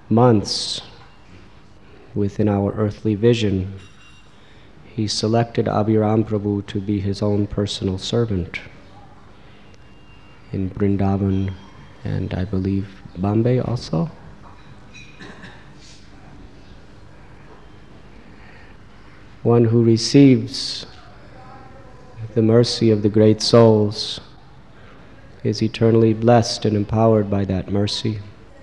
months within our earthly vision, he selected Abhiram Prabhu to be his own personal servant in Vrindavan and I believe Bombay also. One who receives the mercy of the great souls is eternally blessed and empowered by that mercy.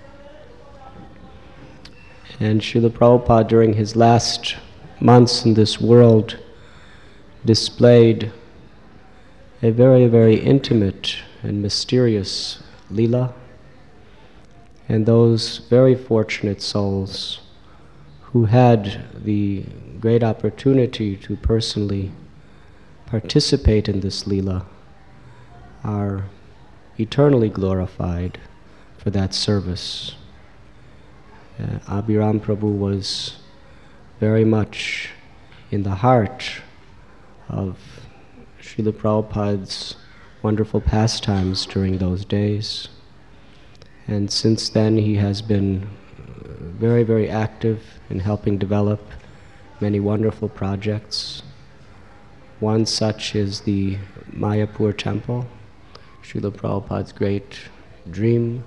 And Srila Prabhupada, during his last months in this world, displayed a very, very intimate and mysterious Leela. And those very fortunate souls who had the great opportunity to personally participate in this Leela are eternally glorified for that service. Abhiram Prabhu was very much in the heart of Srila Prabhupada's wonderful pastimes during those days. And since then he has been very, very active in helping develop many wonderful projects. One such is the Mayapur temple, Srila Prabhupada's great dream.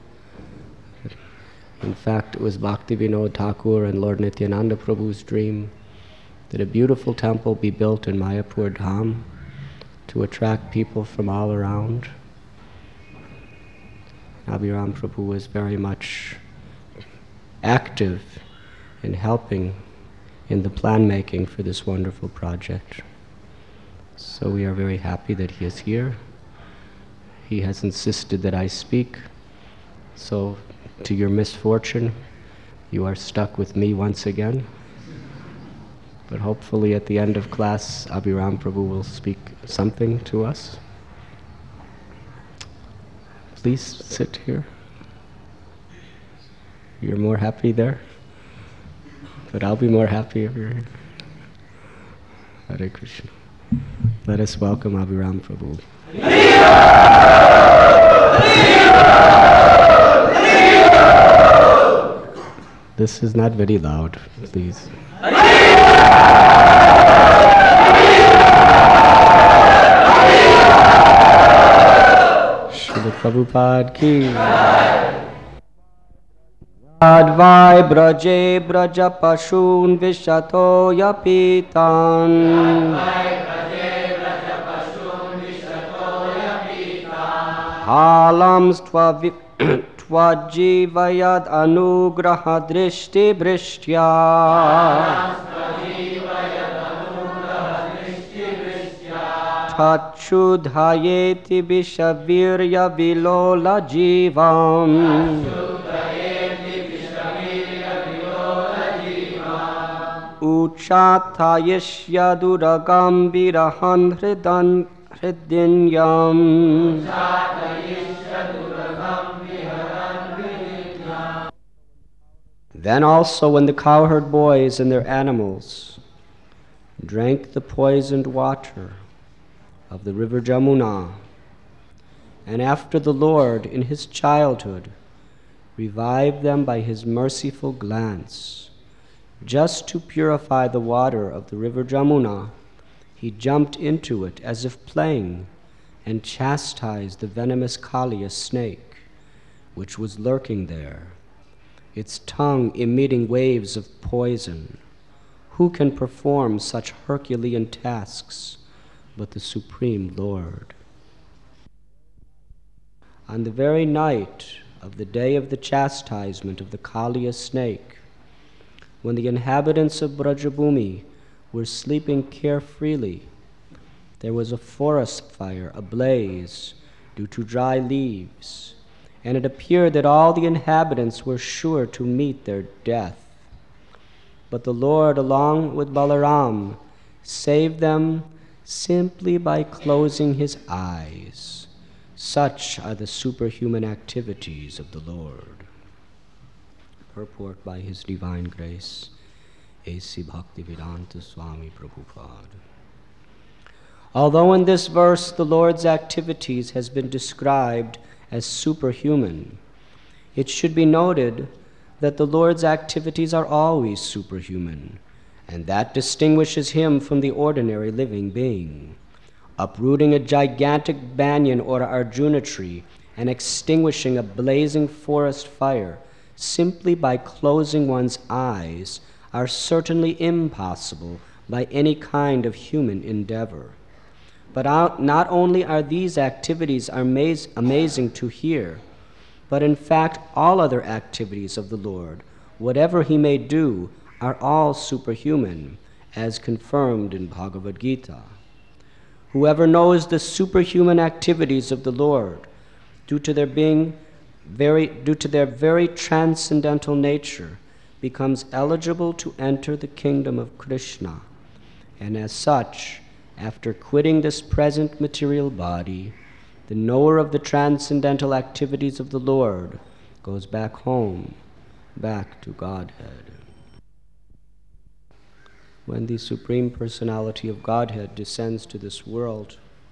In fact, it was Bhaktivinoda Thakur and Lord Nityananda Prabhu's dream that a beautiful temple be built in Mayapur Dham to attract people from all around. Abhiram Prabhu was very much active in helping in the plan making for this wonderful project. So we are very happy that he is here. He has insisted that I speak. So to your misfortune, you are stuck with me once again. But hopefully at the end of class, Abhiram Prabhu will speak something to us. Please sit here. You're more happy there? But I'll be more happy if you're here. Hare Krishna. Let us welcome Abhiram Prabhu. This is not very loud, please. Srila Prabhupada ki. Advai braje braja pashun vishato yapitan. Halam tvajivayad anugraha drishti brishtya. Tachudhayeti vishavirya vilola jivam. Uchatayishya duragambirahan hridinyam. Then also when the cowherd boys and their animals drank the poisoned water of the river Jamuna, and after the Lord in his childhood revived them by his merciful glance, just to purify the water of the river Jamuna, he jumped into it as if playing and chastised the venomous Kaliya snake, which was lurking there, its tongue emitting waves of poison. Who can perform such Herculean tasks but the Supreme Lord? On the very night of the day of the chastisement of the Kaliya snake, when the inhabitants of Brajabhumi were sleeping carefreely, there was a forest fire ablaze due to dry leaves, and it appeared that all the inhabitants were sure to meet their death. But the Lord, along with Balaram, saved them simply by closing his eyes. Such are the superhuman activities of the Lord. Purport by His Divine Grace, A.C. Bhaktivedanta Swami Prabhupada. Although in this verse the Lord's activities has been described as superhuman, it should be noted that the Lord's activities are always superhuman, and that distinguishes him from the ordinary living being. Uprooting a gigantic banyan or Arjuna tree and extinguishing a blazing forest fire simply by closing one's eyes are certainly impossible by any kind of human endeavor. But not only are these activities amazing to hear, but in fact all other activities of the Lord, whatever he may do, are all superhuman, as confirmed in Bhagavad Gita. Whoever knows the superhuman activities of the Lord, due to their very transcendental nature, becomes eligible to enter the kingdom of Krishna, and as such, after quitting this present material body, the knower of the transcendental activities of the Lord goes back home, back to Godhead. When the Supreme Personality of Godhead descends to this world,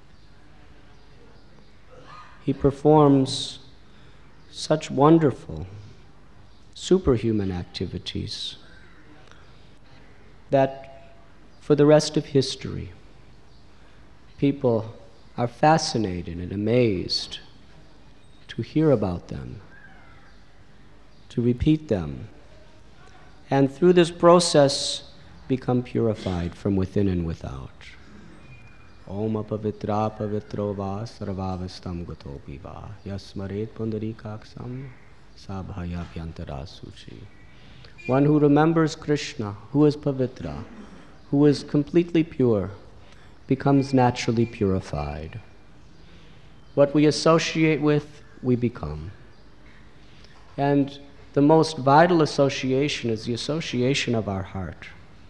he performs such wonderful, superhuman activities that for the rest of history, people are fascinated and amazed to hear about them, to repeat them, and through this process become purified from within and without. Om apavitra pavitro va sarvavastam gatopi va yasmaret pundarikaksam sabhayabhyantara suchi. One who remembers Krishna, who is pavitra, who is completely pure, becomes naturally purified. What we associate with, we become. And the most vital association is the association of our heart.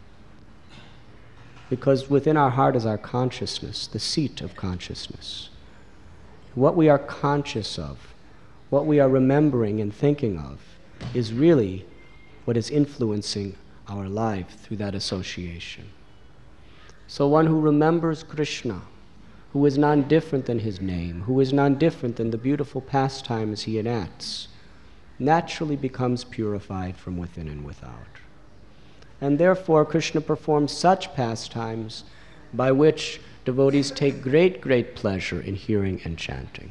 Because within our heart is our consciousness, the seat of consciousness. What we are conscious of, what we are remembering and thinking of, is really what is influencing our life through that association. So one who remembers Krishna, who is none different than his name, who is none different than the beautiful pastimes he enacts, naturally becomes purified from within and without. And therefore Krishna performs such pastimes by which devotees take great, great pleasure in hearing and chanting.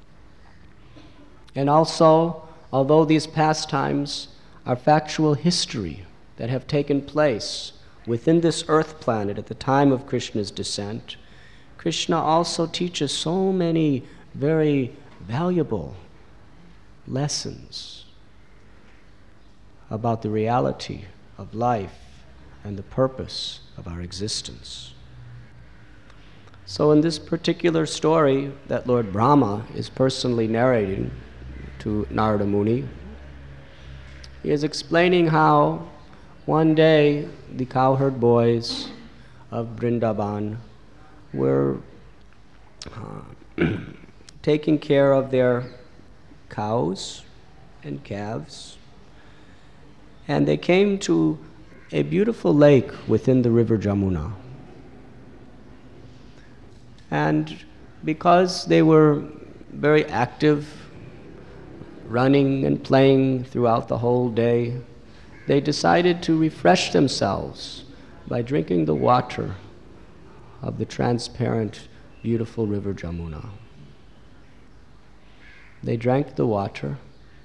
And also, although these pastimes are factual history that have taken place within this earth planet at the time of Krishna's descent, Krishna also teaches so many very valuable lessons about the reality of life and the purpose of our existence. So in this particular story that Lord Brahma is personally narrating to Narada Muni, he is explaining how one day the cowherd boys of Vrindavan were taking care of their cows and calves, and they came to a beautiful lake within the river Jamuna. And because they were very active, running and playing throughout the whole day, they decided to refresh themselves by drinking the water of the transparent, beautiful river Jamuna. They drank the water,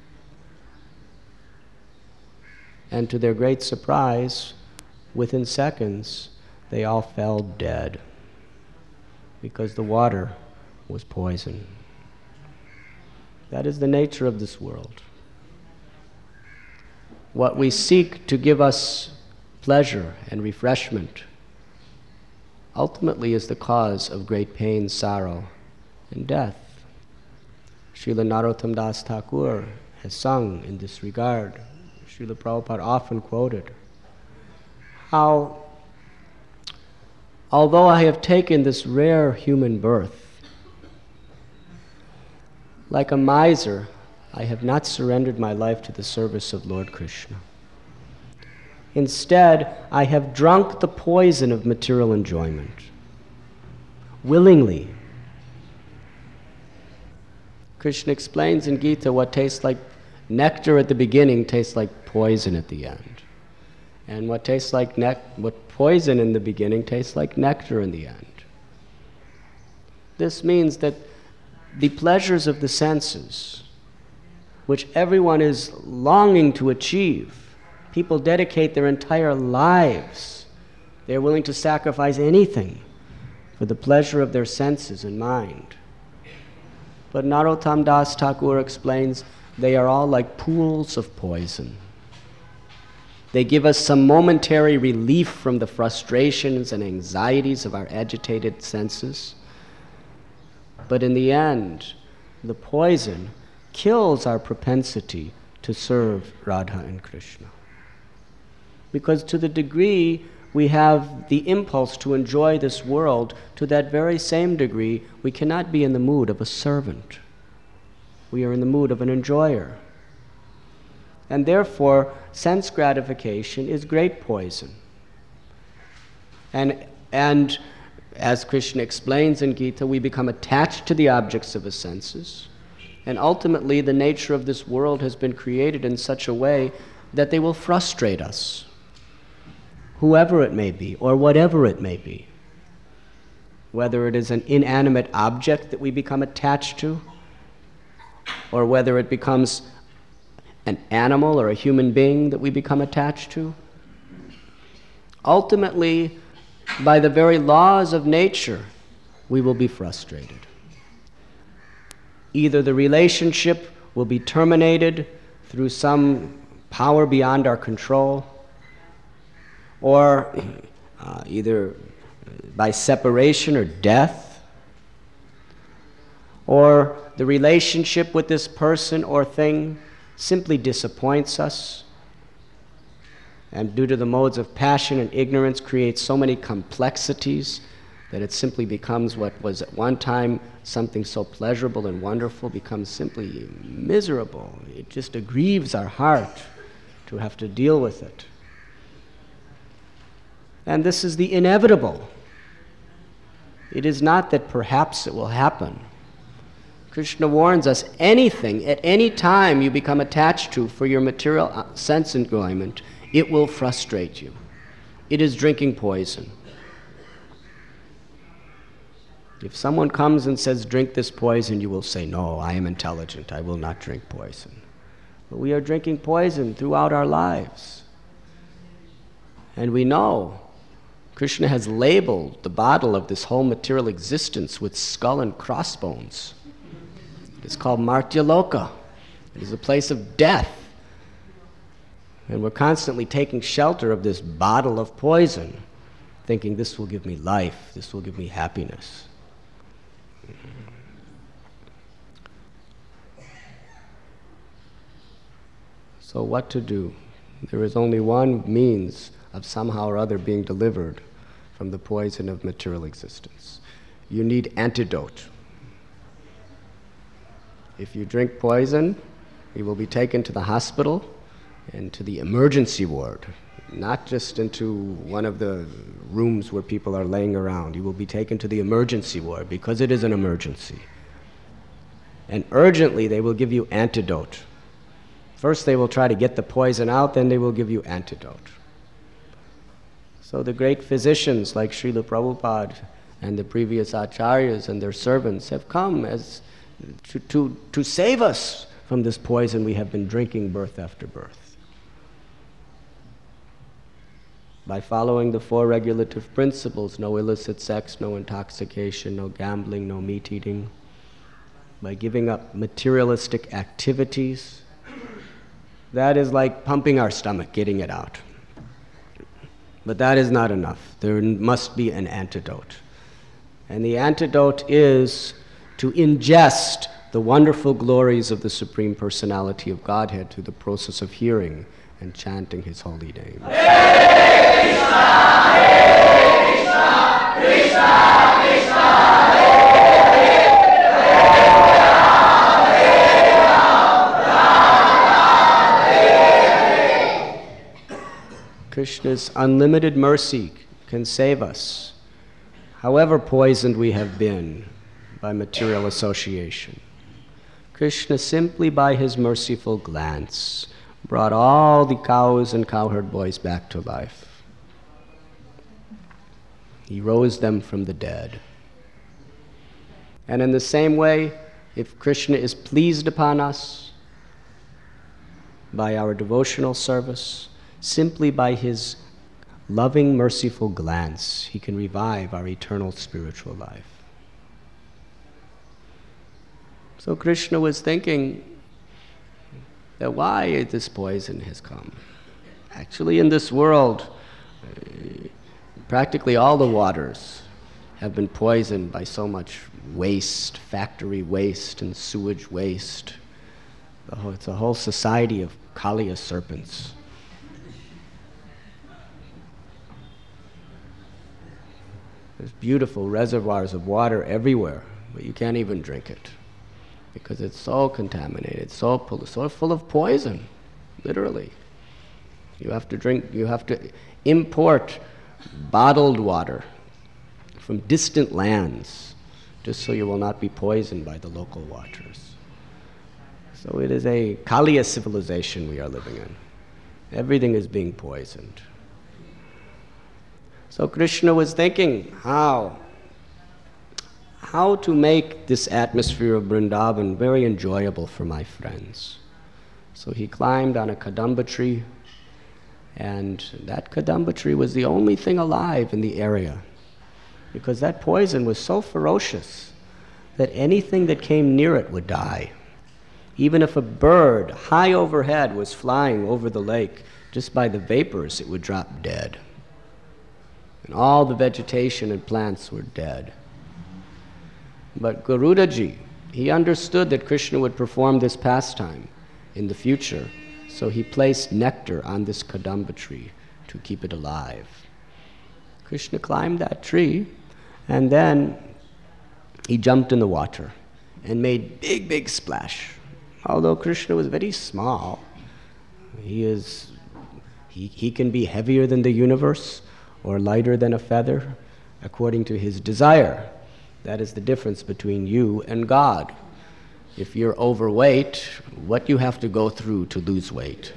and to their great surprise, within seconds, they all fell dead because the water was poison. That is the nature of this world. What we seek to give us pleasure and refreshment ultimately is the cause of great pain, sorrow, and death. Srila Narottam Das Thakur has sung in this regard. Srila Prabhupada often quoted how, although I have taken this rare human birth, like a miser, I have not surrendered my life to the service of Lord Krishna. Instead, I have drunk the poison of material enjoyment, willingly. Krishna explains in Gita what tastes like nectar at the beginning tastes like poison at the end. And what tastes like what poison in the beginning tastes like nectar in the end. This means that the pleasures of the senses, which everyone is longing to achieve, people dedicate their entire lives. They're willing to sacrifice anything for the pleasure of their senses and mind. But Narottam Das Thakur explains they are all like pools of poison. They give us some momentary relief from the frustrations and anxieties of our agitated senses. But in the end, the poison kills our propensity to serve Radha and Krishna. Because to the degree we have the impulse to enjoy this world, to that very same degree, we cannot be in the mood of a servant. We are in the mood of an enjoyer. And therefore, sense gratification is great poison. And as Krishna explains in Gita, we become attached to the objects of the senses. And ultimately, the nature of this world has been created in such a way that they will frustrate us, whoever it may be, or whatever it may be. Whether it is an inanimate object that we become attached to, or whether it becomes an animal or a human being that we become attached to. Ultimately, by the very laws of nature, we will be frustrated. Either the relationship will be terminated through some power beyond our control, or either by separation or death, or the relationship with this person or thing simply disappoints us, and due to the modes of passion and ignorance creates so many complexities that it simply becomes what was at one time something so pleasurable and wonderful becomes simply miserable. It just aggrieves our heart to have to deal with it. And this is the inevitable. It is not that perhaps it will happen. Krishna warns us, anything, at any time you become attached to for your material sense enjoyment, it will frustrate you. It is drinking poison. If someone comes and says, drink this poison, you will say, no, I am intelligent, I will not drink poison. But we are drinking poison throughout our lives. And we know Krishna has labeled the bottle of this whole material existence with skull and crossbones. It's called Martyaloka. It is a place of death. And we're constantly taking shelter of this bottle of poison, thinking this will give me life, this will give me happiness. So what to do? There is only one means of somehow or other being delivered from the poison of material existence. You need antidote. If you drink poison, you will be taken to the hospital and to the emergency ward, not just into one of the rooms where people are laying around. You will be taken to the emergency ward because it is an emergency. And urgently they will give you antidote. First they will try to get the poison out, then they will give you antidote. So the great physicians like Srila Prabhupada and the previous acharyas and their servants have come as to save us from this poison we have been drinking birth after birth. By following the four regulative principles, no illicit sex, no intoxication, no gambling, no meat eating, by giving up materialistic activities, that is like pumping our stomach, getting it out. But that is not enough. There must be an antidote. And the antidote is to ingest the wonderful glories of the Supreme Personality of Godhead through the process of hearing and chanting His holy name. Hare Krishna, Hare Krishna, Krishna Krishna, Hare Hare, Hare Ram, Hare Ram, Ram Ram, Hare Hare. Krishna's unlimited mercy can save us, however poisoned we have been by material association. Krishna, simply by his merciful glance, brought all the cows and cowherd boys back to life. He rose them from the dead. And in the same way, if Krishna is pleased upon us by our devotional service, simply by his loving, merciful glance, he can revive our eternal spiritual life. So Krishna was thinking that why this poison has come. Actually, in this world, practically all the waters have been poisoned by so much waste, factory waste and sewage waste. It's a whole society of Kaliya serpents. There's beautiful reservoirs of water everywhere, but you can't even drink it because it's so contaminated, so full of poison, literally. You have to import bottled water from distant lands just so you will not be poisoned by the local waters. So it is a Kaliya civilization we are living in. Everything is being poisoned. So Krishna was thinking how to make this atmosphere of Vrindavan very enjoyable for my friends. So he climbed on a kadamba tree, and that kadamba tree was the only thing alive in the area, because that poison was so ferocious that anything that came near it would die. Even if a bird high overhead was flying over the lake, just by the vapors it would drop dead. And all the vegetation and plants were dead. But Garudaji, he understood that Krishna would perform this pastime in the future, so he placed nectar on this kadamba tree to keep it alive. Krishna climbed that tree, and then he jumped in the water and made big, big splash. Although Krishna was very small, he can be heavier than the universe or lighter than a feather according to his desire. That is the difference between you and God. If you're overweight, what you have to go through to lose weight.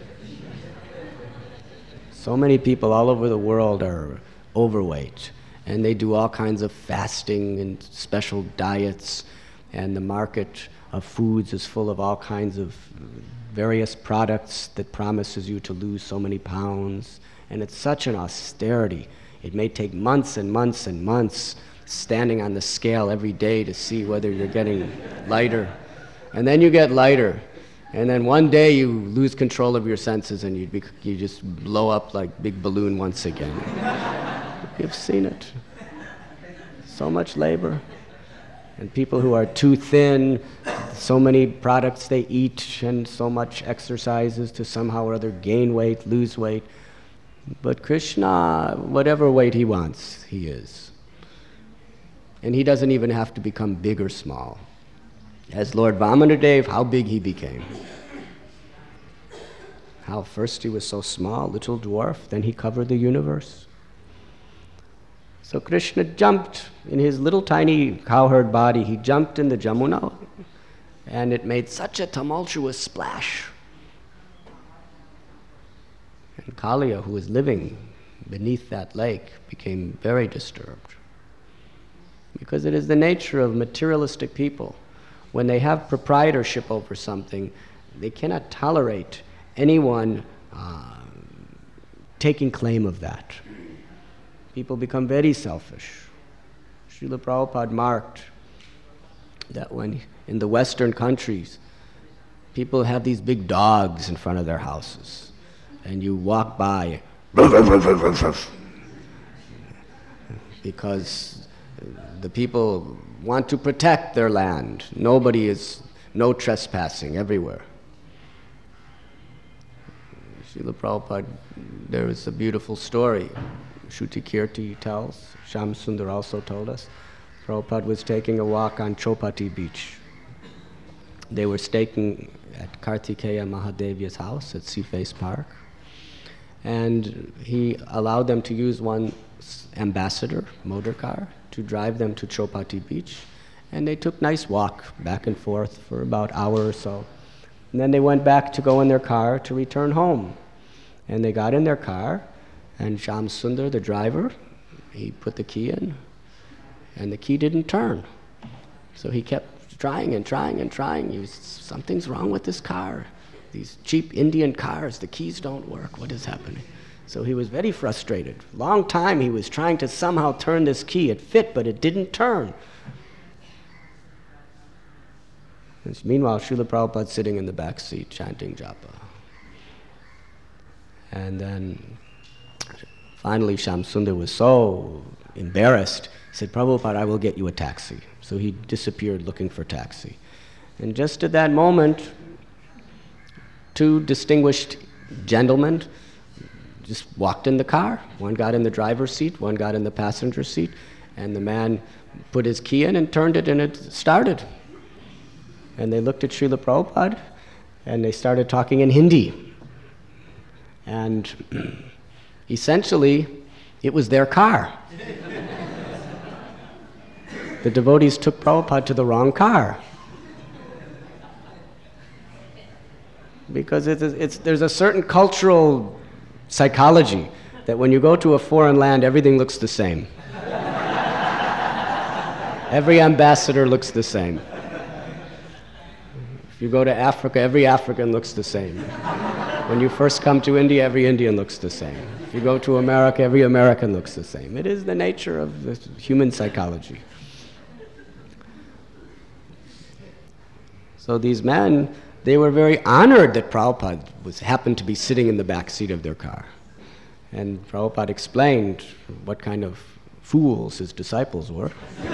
So many people all over the world are overweight, and they do all kinds of fasting and special diets, and the market of foods is full of all kinds of various products that promises you to lose so many pounds, and it's such an austerity. It may take months and months and months standing on the scale every day to see whether you're getting lighter. And then you get lighter, and then one day you lose control of your senses and you just blow up like big balloon once again. You've seen it. So much labor. And people who are too thin, so many products they eat and so much exercises to somehow or other gain weight, lose weight. But Krishna, whatever weight he wants, he is. And he doesn't even have to become big or small. As Lord Vamanadev, how big he became. How first he was so small, little dwarf, then he covered the universe. So Krishna jumped in his little tiny cowherd body, he jumped in the Jamuna, and it made such a tumultuous splash. And Kaliya, who was living beneath that lake, became very disturbed. Because it is the nature of materialistic people. When they have proprietorship over something, they cannot tolerate anyone taking claim of that. People become very selfish. Srila Prabhupada marked that when in the Western countries, people have these big dogs in front of their houses, and you walk by, because the people want to protect their land. No trespassing everywhere. Srila Prabhupada, there is a beautiful story. Shruti Kirti tells, Shyam Sundar also told us. Prabhupada was taking a walk on Chopati beach. They were staying at Kartikeya Mahadevya's house at Seaface Park. And he allowed them to use one ambassador motor car to drive them to Chopati Beach. And they took nice walk back and forth for about an hour or so. And then they went back to go in their car to return home. And they got in their car, and Shamsundar, the driver, he put the key in, and the key didn't turn. So he kept trying and trying and trying. Something's wrong with this car. These cheap Indian cars, the keys don't work. What is happening? So he was very frustrated. Long time he was trying to somehow turn this key. It fit, but it didn't turn. And meanwhile, Srila Prabhupada's sitting in the back seat chanting japa. And then finally Shamsundar was so embarrassed. He said, "Prabhupada, I will get you a taxi." So he disappeared looking for taxi. And just at that moment, two distinguished gentlemen just walked in the car. One got in the driver's seat, one got in the passenger seat, and the man put his key in and turned it, and it started. And they looked at Srila Prabhupada, and they started talking in Hindi. And essentially, it was their car. The devotees took Prabhupada to the wrong car. Because there's a certain cultural psychology that when you go to a foreign land, everything looks the same. Every ambassador looks the same. If you go to Africa, every African looks the same. When you first come to India, every Indian looks the same. If you go to America, every American looks the same. It is the nature of the human psychology. So these men, they were very honored that Prabhupada happened to be sitting in the back seat of their car. And Prabhupada explained what kind of fools his disciples were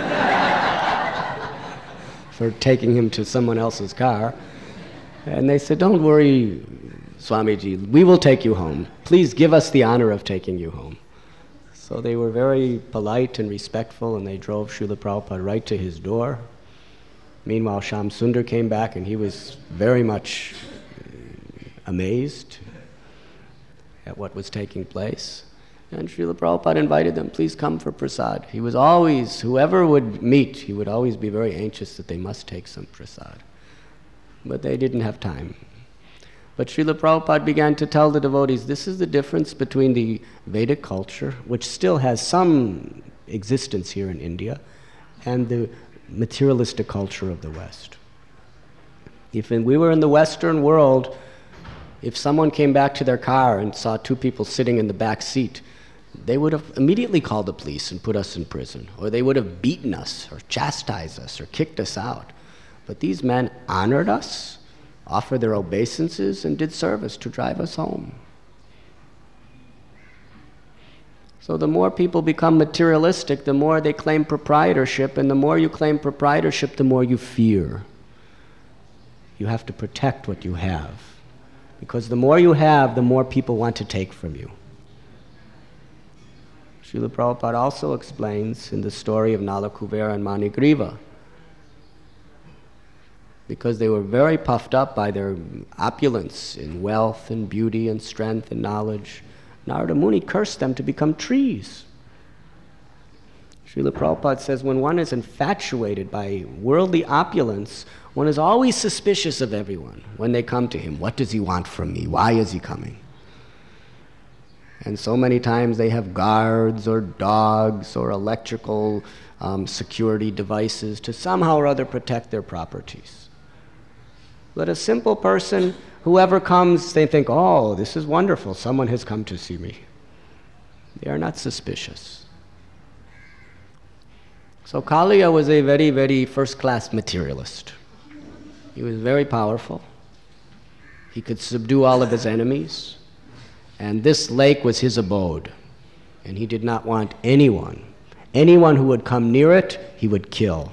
for taking him to someone else's car. And they said, "Don't worry, Swamiji, we will take you home. Please give us the honor of taking you home." So they were very polite and respectful, and they drove Srila Prabhupada right to his door. Meanwhile, Shamsundar came back, and he was very much amazed at what was taking place. And Srila Prabhupada invited them, "Please come for prasad." He was always, whoever would meet, he would always be very anxious that they must take some prasad. But they didn't have time. But Srila Prabhupada began to tell the devotees, this is the difference between the Vedic culture, which still has some existence here in India, and the materialistic culture of the West. If we were in the Western world, if someone came back to their car and saw two people sitting in the back seat, they would have immediately called the police and put us in prison, or they would have beaten us or chastised us or kicked us out. But these men honored us, offered their obeisances, and did service to drive us home. So the more people become materialistic, the more they claim proprietorship, and the more you claim proprietorship, the more you fear. You have to protect what you have, because the more you have, the more people want to take from you. Srila Prabhupada also explains in the story of Nala Kuvera and Manigriva, because they were very puffed up by their opulence in wealth and beauty and strength and knowledge, Narada Muni cursed them to become trees. Srila Prabhupada says when one is infatuated by worldly opulence, one is always suspicious of everyone when they come to him. What does he want from me? Why is he coming? And so many times they have guards or dogs or electrical security devices to somehow or other protect their properties. But a simple person, whoever comes, they think, oh, this is wonderful, someone has come to see me. They are not suspicious. So Kaliya was a very, very first-class materialist. He was very powerful. He could subdue all of his enemies. And this lake was his abode. And he did not want anyone who would come near it, he would kill.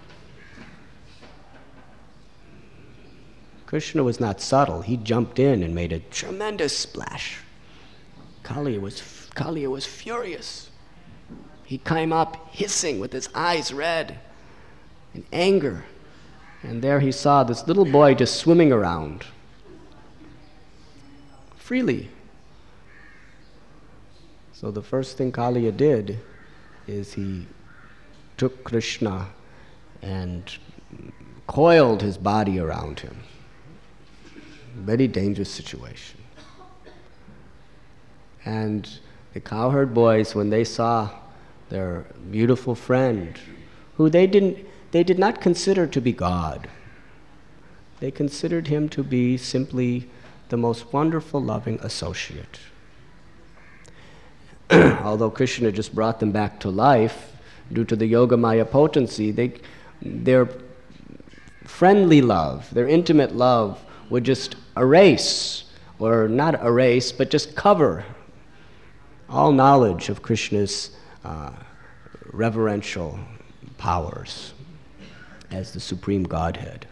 Krishna was not subtle. He jumped in and made a tremendous splash. Kaliya was furious. He came up hissing with his eyes red in anger. And there he saw this little boy just swimming around freely. So the first thing Kaliya did is he took Krishna and coiled his body around him. Very dangerous situation. And the cowherd boys, when they saw their beautiful friend, who they did not consider to be God, they considered him to be simply the most wonderful, loving associate. Although Krishna just brought them back to life due to the Yogamaya potency, their friendly love, their intimate love would just erase, or not erase, but just cover all knowledge of Krishna's reverential powers as the Supreme Godhead.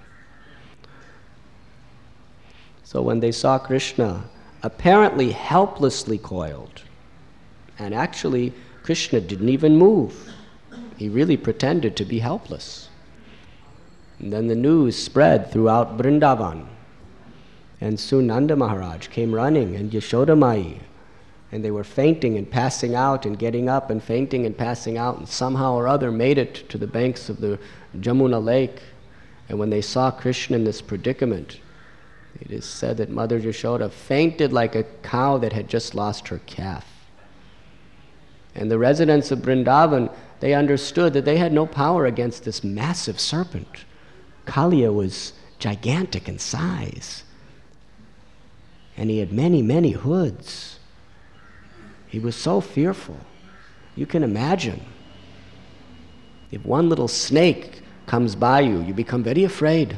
So when they saw Krishna apparently helplessly coiled, and actually Krishna didn't even move, he really pretended to be helpless. And then the news spread throughout Vrindavan, and soon Nanda Maharaj came running, and Yashoda Mai, and they were fainting and passing out and getting up and fainting and passing out, and somehow or other made it to the banks of the Jamuna lake. And when they saw Krishna in this predicament, it is said that Mother Yashoda fainted like a cow that had just lost her calf. And the residents of Vrindavan, they understood that they had no power against this massive serpent. Kaliya was gigantic in size, and he had many, many hoods. He was so fearful. You can imagine. If one little snake comes by you, you become very afraid.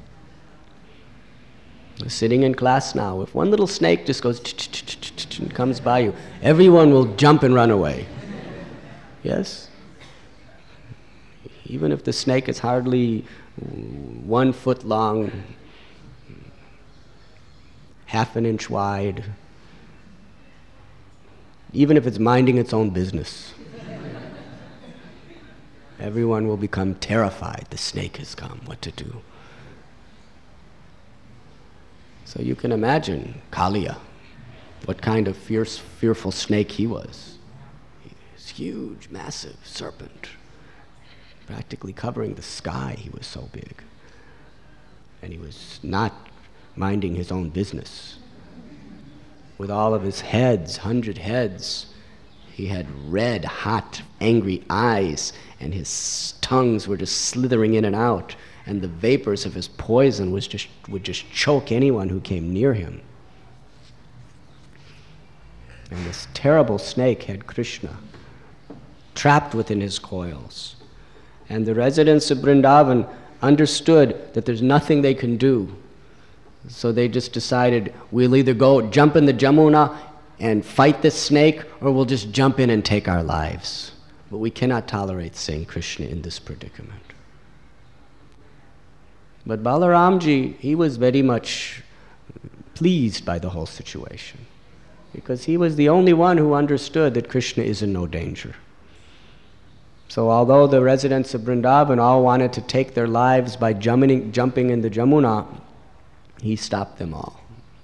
We're sitting in class now. If one little snake just goes and comes by you, everyone will jump and run away. Yes? Even if the snake is hardly 1 foot long, half an inch wide, even if it's minding its own business, everyone will become terrified. The snake has come, what to do? So you can imagine Kaliya, what kind of fearful snake he was. This huge, massive serpent, practically covering the sky. He was so big. And he was not minding his own business. With all of his heads, 100 heads, he had red, hot, angry eyes, and his tongues were just slithering in and out, and the vapors of his poison would just choke anyone who came near him. And this terrible snake had Krishna trapped within his coils. And the residents of Vrindavan understood that there's nothing they can do. So they just decided, we'll either go jump in the Jamuna and fight this snake, or we'll just jump in and take our lives. But we cannot tolerate seeing Krishna in this predicament. But Balaramji, he was very much pleased by the whole situation, because he was the only one who understood that Krishna is in no danger. So although the residents of Vrindavan all wanted to take their lives by jumping in the Jamuna, he stopped them all.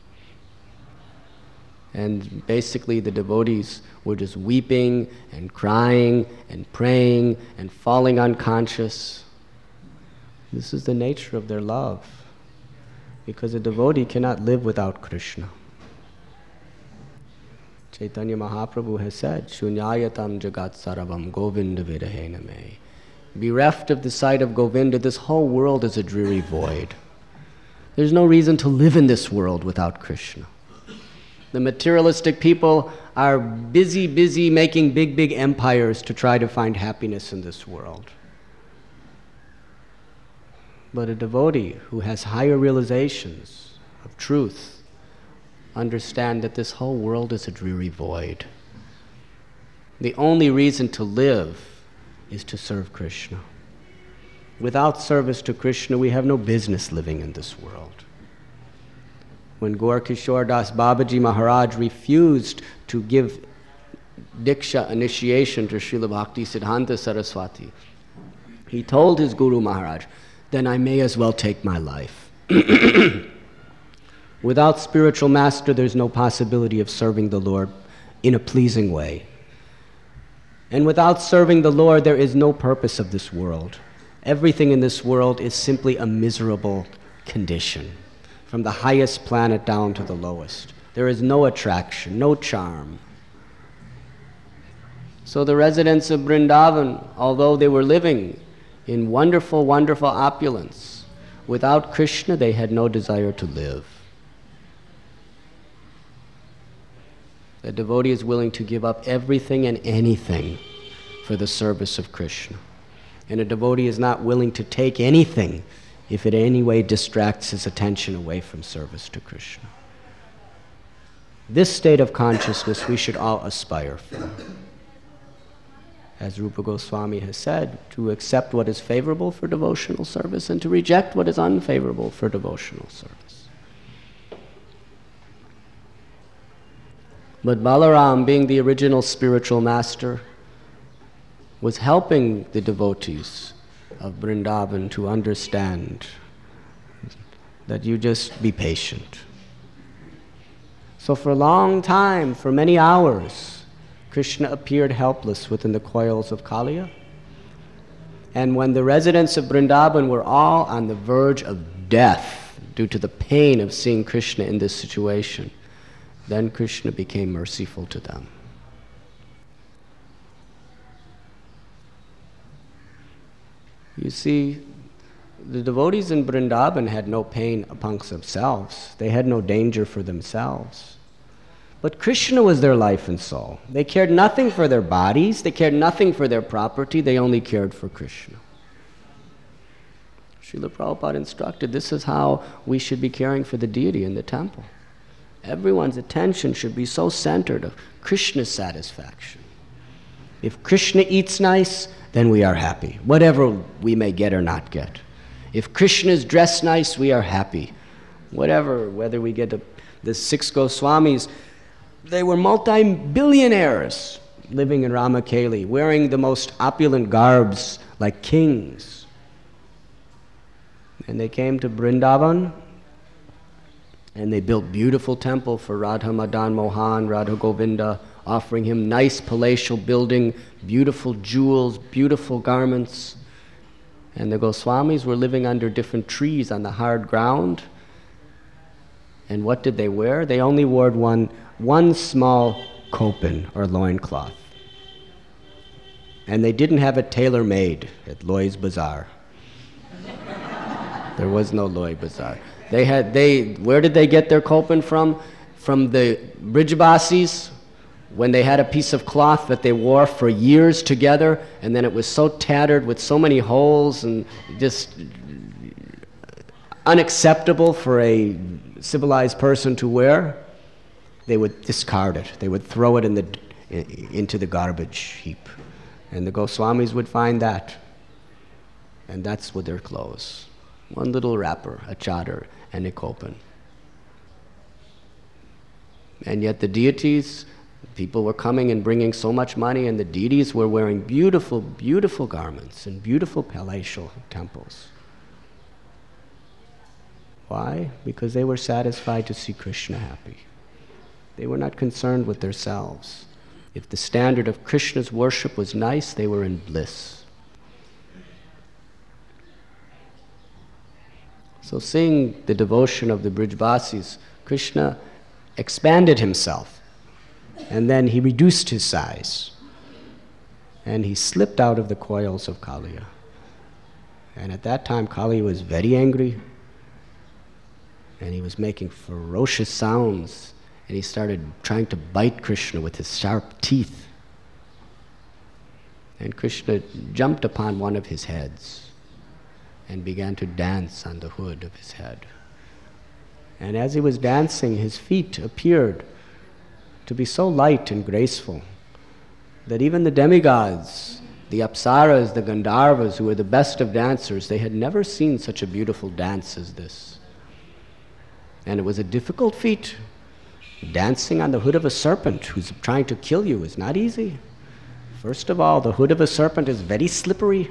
And basically the devotees were just weeping and crying and praying and falling unconscious. This is the nature of their love, because a devotee cannot live without Krishna. Chaitanya Mahaprabhu has said, Shunyayatam jagat saravam govinda virahena me. Bereft of the sight of Govinda, this whole world is a dreary void. There's no reason to live in this world without Krishna. The materialistic people are busy making big empires to try to find happiness in this world. But a devotee who has higher realizations of truth understand that this whole world is a dreary void. The only reason to live is to serve Krishna. Without service to Krishna, we have no business living in this world. When Gaur Kishore Das Babaji Maharaj refused to give Diksha initiation to Srila Bhakti Siddhanta Saraswati, he told his Guru Maharaj, then I may as well take my life. Without spiritual master, there's no possibility of serving the Lord in a pleasing way. And without serving the Lord, there is no purpose of this world. Everything in this world is simply a miserable condition, from the highest planet down to the lowest. There is no attraction, no charm. So the residents of Vrindavan, although they were living in wonderful, wonderful opulence, without Krishna they had no desire to live. The devotee is willing to give up everything and anything for the service of Krishna. And a devotee is not willing to take anything if it in any way distracts his attention away from service to Krishna. This state of consciousness we should all aspire for. As Rupa Goswami has said, to accept what is favorable for devotional service and to reject what is unfavorable for devotional service. But Balaram, being the original spiritual master, was helping the devotees of Vrindavan to understand that you just be patient. So for a long time, for many hours, Krishna appeared helpless within the coils of Kaliya. And when the residents of Vrindavan were all on the verge of death due to the pain of seeing Krishna in this situation, then Krishna became merciful to them. You see, the devotees in Vrindavan had no pain amongst themselves. They had no danger for themselves. But Krishna was their life and soul. They cared nothing for their bodies. They cared nothing for their property. They only cared for Krishna. Srila Prabhupada instructed this is how we should be caring for the deity in the temple. Everyone's attention should be so centered of Krishna's satisfaction. If Krishna eats nice, then we are happy, whatever we may get or not get. If Krishna is dressed nice, we are happy. Whether we get the 6 Goswamis, they were multi-billionaires living in Ramakeli, wearing the most opulent garbs like kings. And they came to Vrindavan, and they built beautiful temple for Radha Madan Mohan, Radha Govinda, offering him nice palatial building, beautiful jewels, beautiful garments. And the Goswamis were living under different trees on the hard ground. And what did they wear? They only wore one small kopin or loincloth. And they didn't have it tailor-made at Loy's Bazaar. There was no Loy Bazaar. Where did they get their kopin from? From the Brijbasis, when they had a piece of cloth that they wore for years together, and then it was so tattered with so many holes and just unacceptable for a civilized person to wear, they would discard it. They would throw it into the garbage heap. And the Goswamis would find that. And that's with their clothes. One little wrapper, a chadar, and a kopin. And yet the deities, people were coming and bringing so much money, and the deities were wearing beautiful, beautiful garments in beautiful palatial temples. Why? Because they were satisfied to see Krishna happy. They were not concerned with themselves. If the standard of Krishna's worship was nice, they were in bliss. So seeing the devotion of the Brijbasis, Krishna expanded himself, and then he reduced his size, and he slipped out of the coils of Kaliya. And at that time, Kaliya was very angry, and he was making ferocious sounds, and he started trying to bite Krishna with his sharp teeth. And Krishna jumped upon one of his heads and began to dance on the hood of his head. And as he was dancing, his feet appeared to be so light and graceful that even the demigods, the Apsaras, the Gandharvas, who were the best of dancers, they had never seen such a beautiful dance as this. And it was a difficult feat. Dancing on the hood of a serpent who's trying to kill you is not easy. First of all, the hood of a serpent is very slippery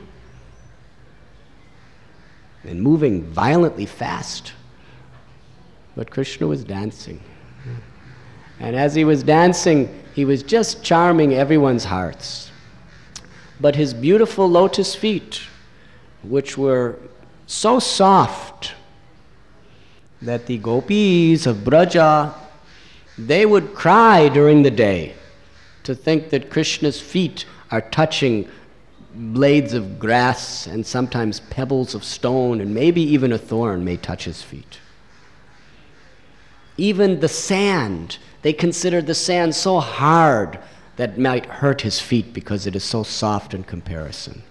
and moving violently fast. But Krishna was dancing. And as he was dancing, he was just charming everyone's hearts. But his beautiful lotus feet which were so soft that the gopis of Braja, they would cry during the day to think that Krishna's feet are touching blades of grass and sometimes pebbles of stone, and maybe even a thorn may touch his feet. Even the sand, they considered the sand so hard that might hurt his feet because it is so soft in comparison.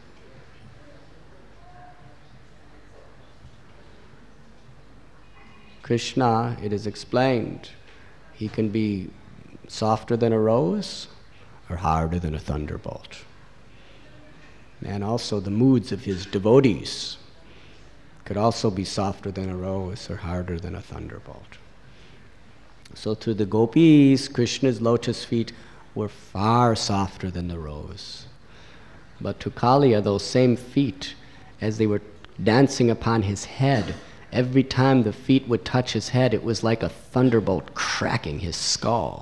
Krishna, it is explained, he can be softer than a rose or harder than a thunderbolt. And also the moods of his devotees could also be softer than a rose or harder than a thunderbolt. So to the gopis, Krishna's lotus feet were far softer than the rose. But to Kaliya, those same feet, as they were dancing upon his head, every time the feet would touch his head, it was like a thunderbolt cracking his skull.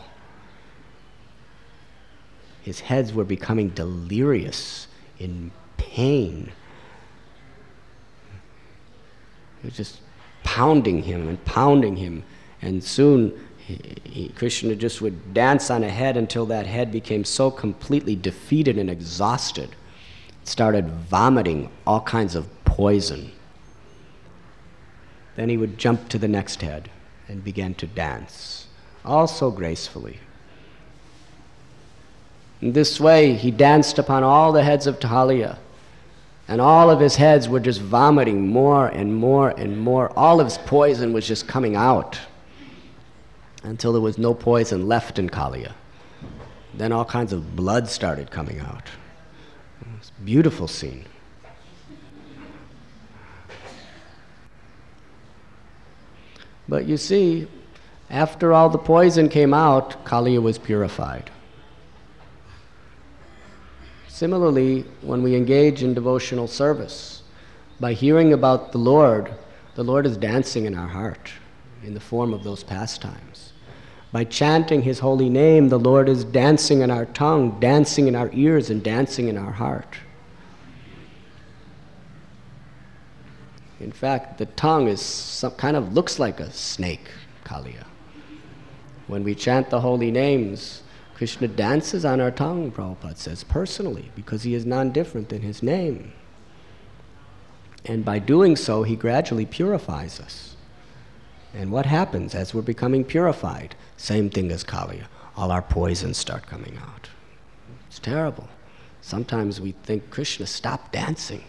His heads were becoming delirious in pain. It was just pounding him, and soon Krishna just would dance on a head until that head became so completely defeated and exhausted, it started vomiting all kinds of poison. Then he would jump to the next head and begin to dance, also gracefully. In this way, he danced upon all the heads of Kaliya, and all of his heads were just vomiting more and more and more. All of his poison was just coming out until there was no poison left in Kaliya. Then all kinds of blood started coming out. It was a beautiful scene. But you see, after all the poison came out, Kaliya was purified. Similarly, when we engage in devotional service, by hearing about the Lord is dancing in our heart in the form of those pastimes. By chanting his holy name, the Lord is dancing in our tongue, dancing in our ears, and dancing in our heart. In fact, the tongue is looks like a snake, Kaliya. When we chant the holy names, Krishna dances on our tongue, Prabhupada says, personally, because he is non-different than his name. And by doing so, he gradually purifies us. And what happens as we're becoming purified? Same thing as Kaliya. All our poisons start coming out. It's terrible. Sometimes we think, Krishna, stop dancing.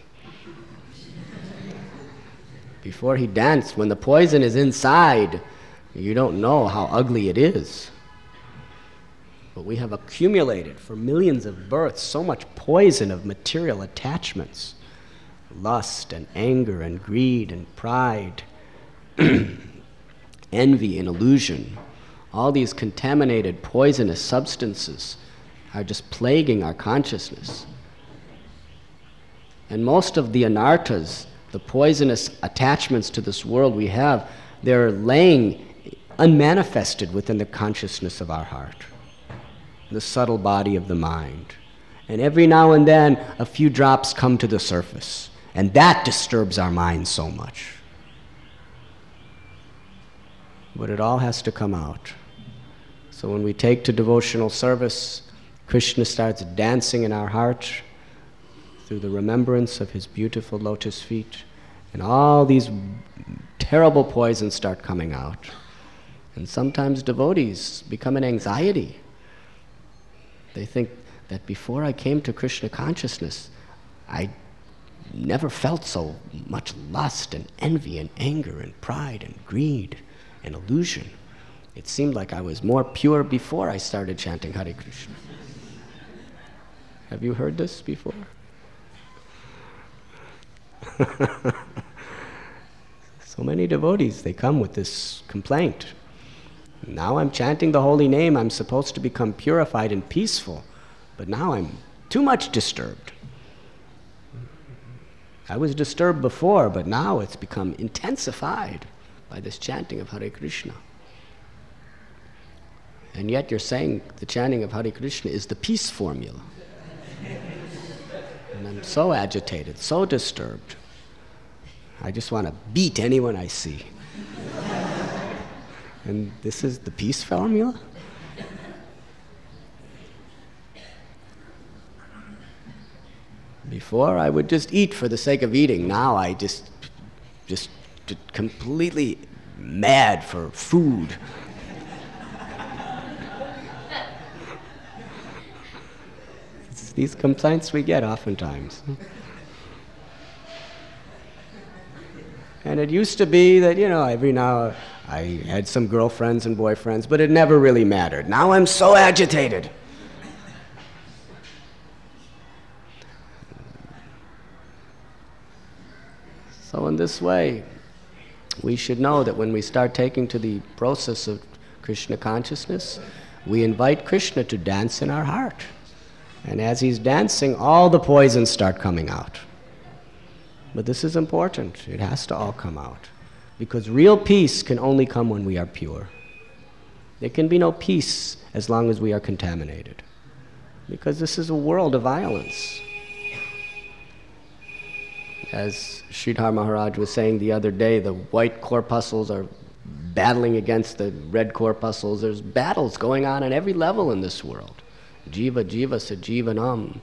Before he danced, when the poison is inside, you don't know how ugly it is. But we have accumulated for millions of births so much poison of material attachments, lust and anger and greed and pride, envy and illusion. All these contaminated, poisonous substances are just plaguing our consciousness. And most of the anarthas, the poisonous attachments to this world we have, they're laying unmanifested within the consciousness of our heart, the subtle body of the mind. And every now and then, a few drops come to the surface, and that disturbs our mind so much. But it all has to come out. So when we take to devotional service, Krishna starts dancing in our heart through the remembrance of his beautiful lotus feet, and all these terrible poisons start coming out. And sometimes devotees become an anxiety. They think that before I came to Krishna consciousness, I never felt so much lust and envy and anger and pride and greed and illusion. It seemed like I was more pure before I started chanting Hare Krishna. Have you heard this before? So many devotees, they come with this complaint. Now I'm chanting the holy name, I'm supposed to become purified and peaceful, but now I'm too much disturbed. I was disturbed before, but now it's become intensified by this chanting of Hare Krishna. And yet you're saying the chanting of Hare Krishna is the peace formula. And I'm so agitated, so disturbed. I just want to beat anyone I see. And this is the peace formula? Before, I would just eat for the sake of eating. Now I just completely mad for food. It's these complaints we get oftentimes. And it used to be that, every now I had some girlfriends and boyfriends, but it never really mattered. Now I'm so agitated. So in this way, we should know that when we start taking to the process of Krishna consciousness, we invite Krishna to dance in our heart. And as he's dancing, all the poisons start coming out. But this is important. It has to all come out. Because real peace can only come when we are pure. There can be no peace as long as we are contaminated. Because this is a world of violence. As Sridhar Maharaj was saying the other day, the white corpuscles are battling against the red corpuscles. There's battles going on every level in this world. Jiva jiva sajivanam.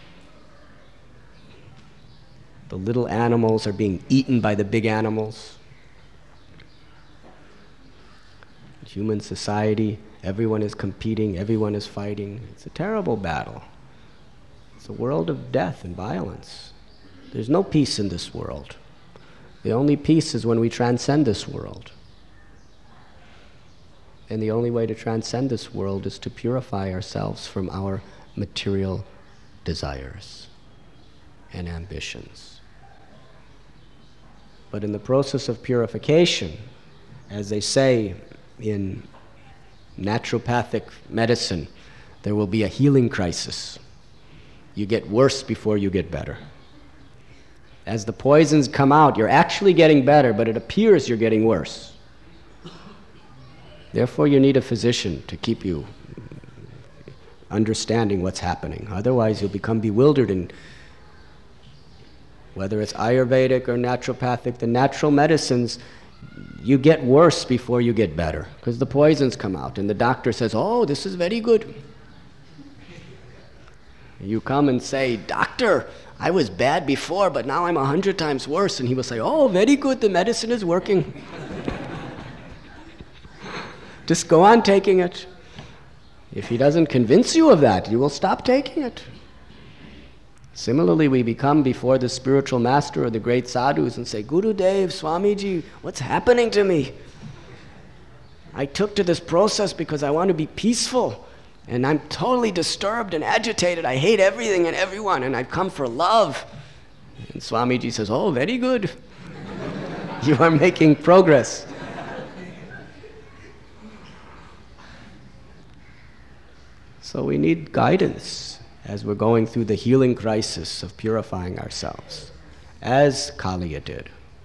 The little animals are being eaten by the big animals. Human society, everyone is competing, everyone is fighting. It's a terrible battle. It's a world of death and violence. There's no peace in this world. The only peace is when we transcend this world. And the only way to transcend this world is to purify ourselves from our material desires and ambitions. But in the process of purification, as they say in naturopathic medicine, there will be a healing crisis. You get worse before you get better. As the poisons come out, you're actually getting better, but it appears you're getting worse. Therefore, you need a physician to keep you understanding what's happening. Otherwise, you'll become bewildered. And whether it's Ayurvedic or naturopathic, the natural medicines, you get worse before you get better, because the poisons come out, and the doctor says, "Oh, this is very good." You come and say, "Doctor, I was bad before, but now I'm 100 times worse." And he will say, "Oh, very good, the medicine is working." Just go on taking it. If he doesn't convince you of that, you will stop taking it. Similarly, we become before the spiritual master or the great sadhus and say, "Gurudev, Swamiji, what's happening to me? I took to this process because I want to be peaceful. And I'm totally disturbed and agitated. I hate everything and everyone, and I've come for love." And Swamiji says, "Oh, very good. You are making progress." So we need guidance as we're going through the healing crisis of purifying ourselves, as Kaliya did.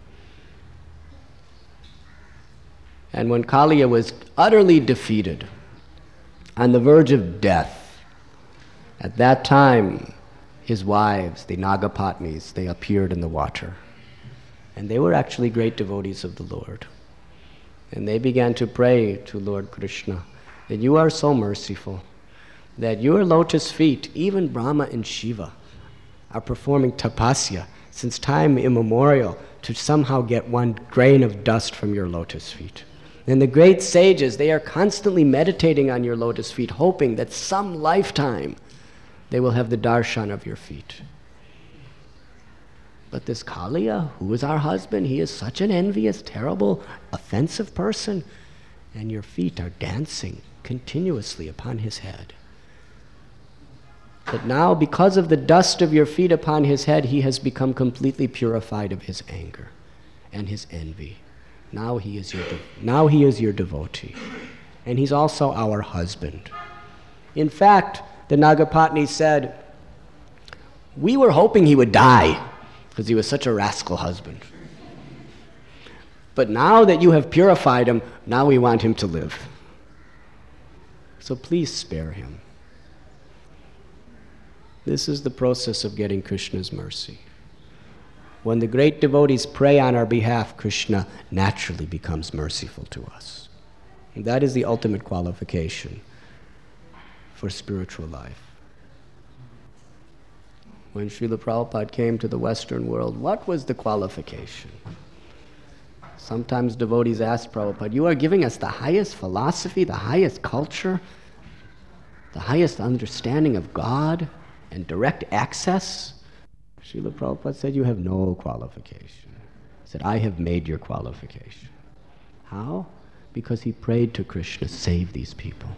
And when Kaliya was utterly defeated, on the verge of death, at that time, his wives, the Nagapatnis, they appeared in the water. And they were actually great devotees of the Lord. And they began to pray to Lord Krishna that you are so merciful, that your lotus feet, even Brahma and Shiva, are performing tapasya since time immemorial to somehow get one grain of dust from your lotus feet. And the great sages, they are constantly meditating on your lotus feet, hoping that some lifetime they will have the darshan of your feet. But this Kaliya, who is our husband, he is such an envious, terrible, offensive person, and your feet are dancing continuously upon his head. But now, because of the dust of your feet upon his head, he has become completely purified of his anger and his envy. Now he is your devotee. And he's also our husband. In fact, the Nagapatni said, "We were hoping he would die because he was such a rascal husband. But now that you have purified him, now we want him to live. So please spare him." This is the process of getting Krishna's mercy. When the great devotees pray on our behalf, Krishna naturally becomes merciful to us. And that is the ultimate qualification for spiritual life. When Srila Prabhupada came to the Western world, what was the qualification? Sometimes devotees ask Prabhupada, you are giving us the highest philosophy, the highest culture, the highest understanding of God and direct access? Srila Prabhupada said, you have no qualification. He said, I have made your qualification. How? Because he prayed to Krishna, save these people.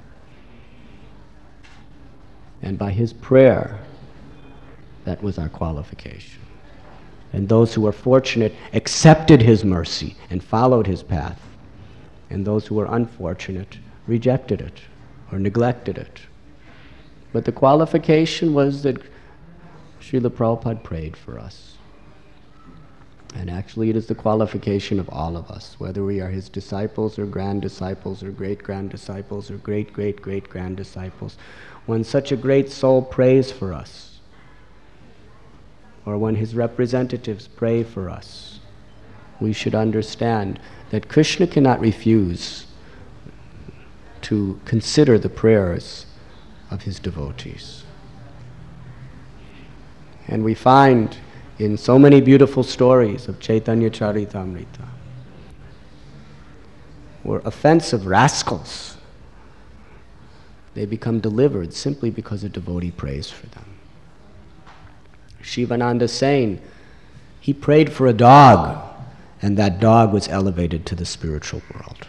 And by his prayer, that was our qualification. And those who were fortunate accepted his mercy and followed his path. And those who were unfortunate rejected it or neglected it. But the qualification was that Srila Prabhupada prayed for us. And actually it is the qualification of all of us, whether we are his disciples or grand disciples or great-grand disciples or great-great-great-grand disciples. When such a great soul prays for us, or when his representatives pray for us, we should understand that Krishna cannot refuse to consider the prayers of his devotees. And we find in so many beautiful stories of Chaitanya Charitamrita where offensive rascals, they become delivered simply because a devotee prays for them. Shivananda Sain, he prayed for a dog, and that dog was elevated to the spiritual world.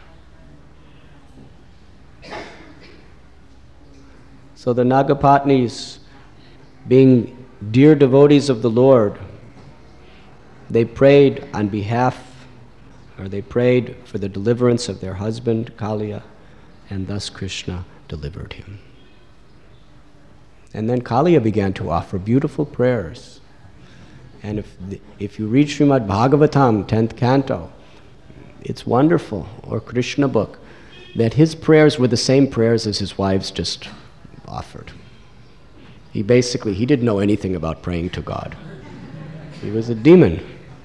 So the Nagapatnis, being dear devotees of the Lord, they prayed on behalf, or they prayed for the deliverance of their husband, Kaliya, and thus Krishna delivered him. And then Kaliya began to offer beautiful prayers. And if you read Srimad Bhagavatam, 10th canto, it's wonderful, or Krishna book, that his prayers were the same prayers as his wives just offered. He didn't know anything about praying to God. He was a demon.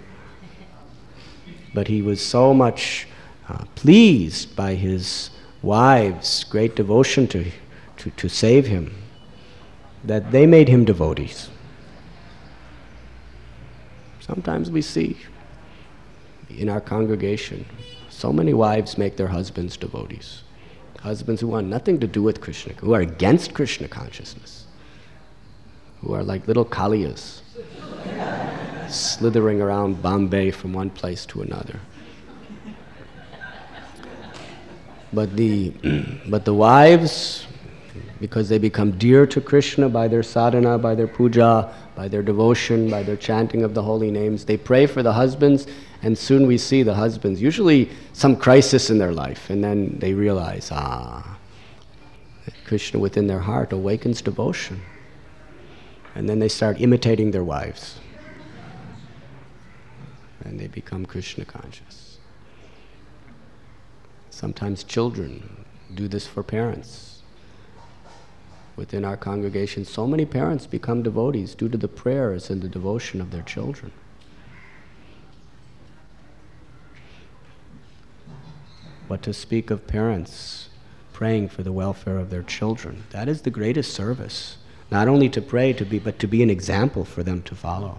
But he was so much pleased by his wives' great devotion to save him, that they made him devotees. Sometimes we see in our congregation, so many wives make their husbands devotees. Husbands who want nothing to do with Krishna, who are against Krishna consciousness, who are like little Kaliyas, slithering around Bombay from one place to another. But the wives, because they become dear to Krishna by their sadhana, by their puja, by their devotion, by their chanting of the holy names, they pray for the husbands, and soon we see the husbands, usually some crisis in their life, and then they realize, that Krishna within their heart awakens devotion. And then they start imitating their wives. And they become Krishna conscious. Sometimes children do this for parents. Within our congregation, so many parents become devotees due to the prayers and the devotion of their children. But to speak of parents praying for the welfare of their children, that is the greatest service. Not only to pray, but to be an example for them to follow.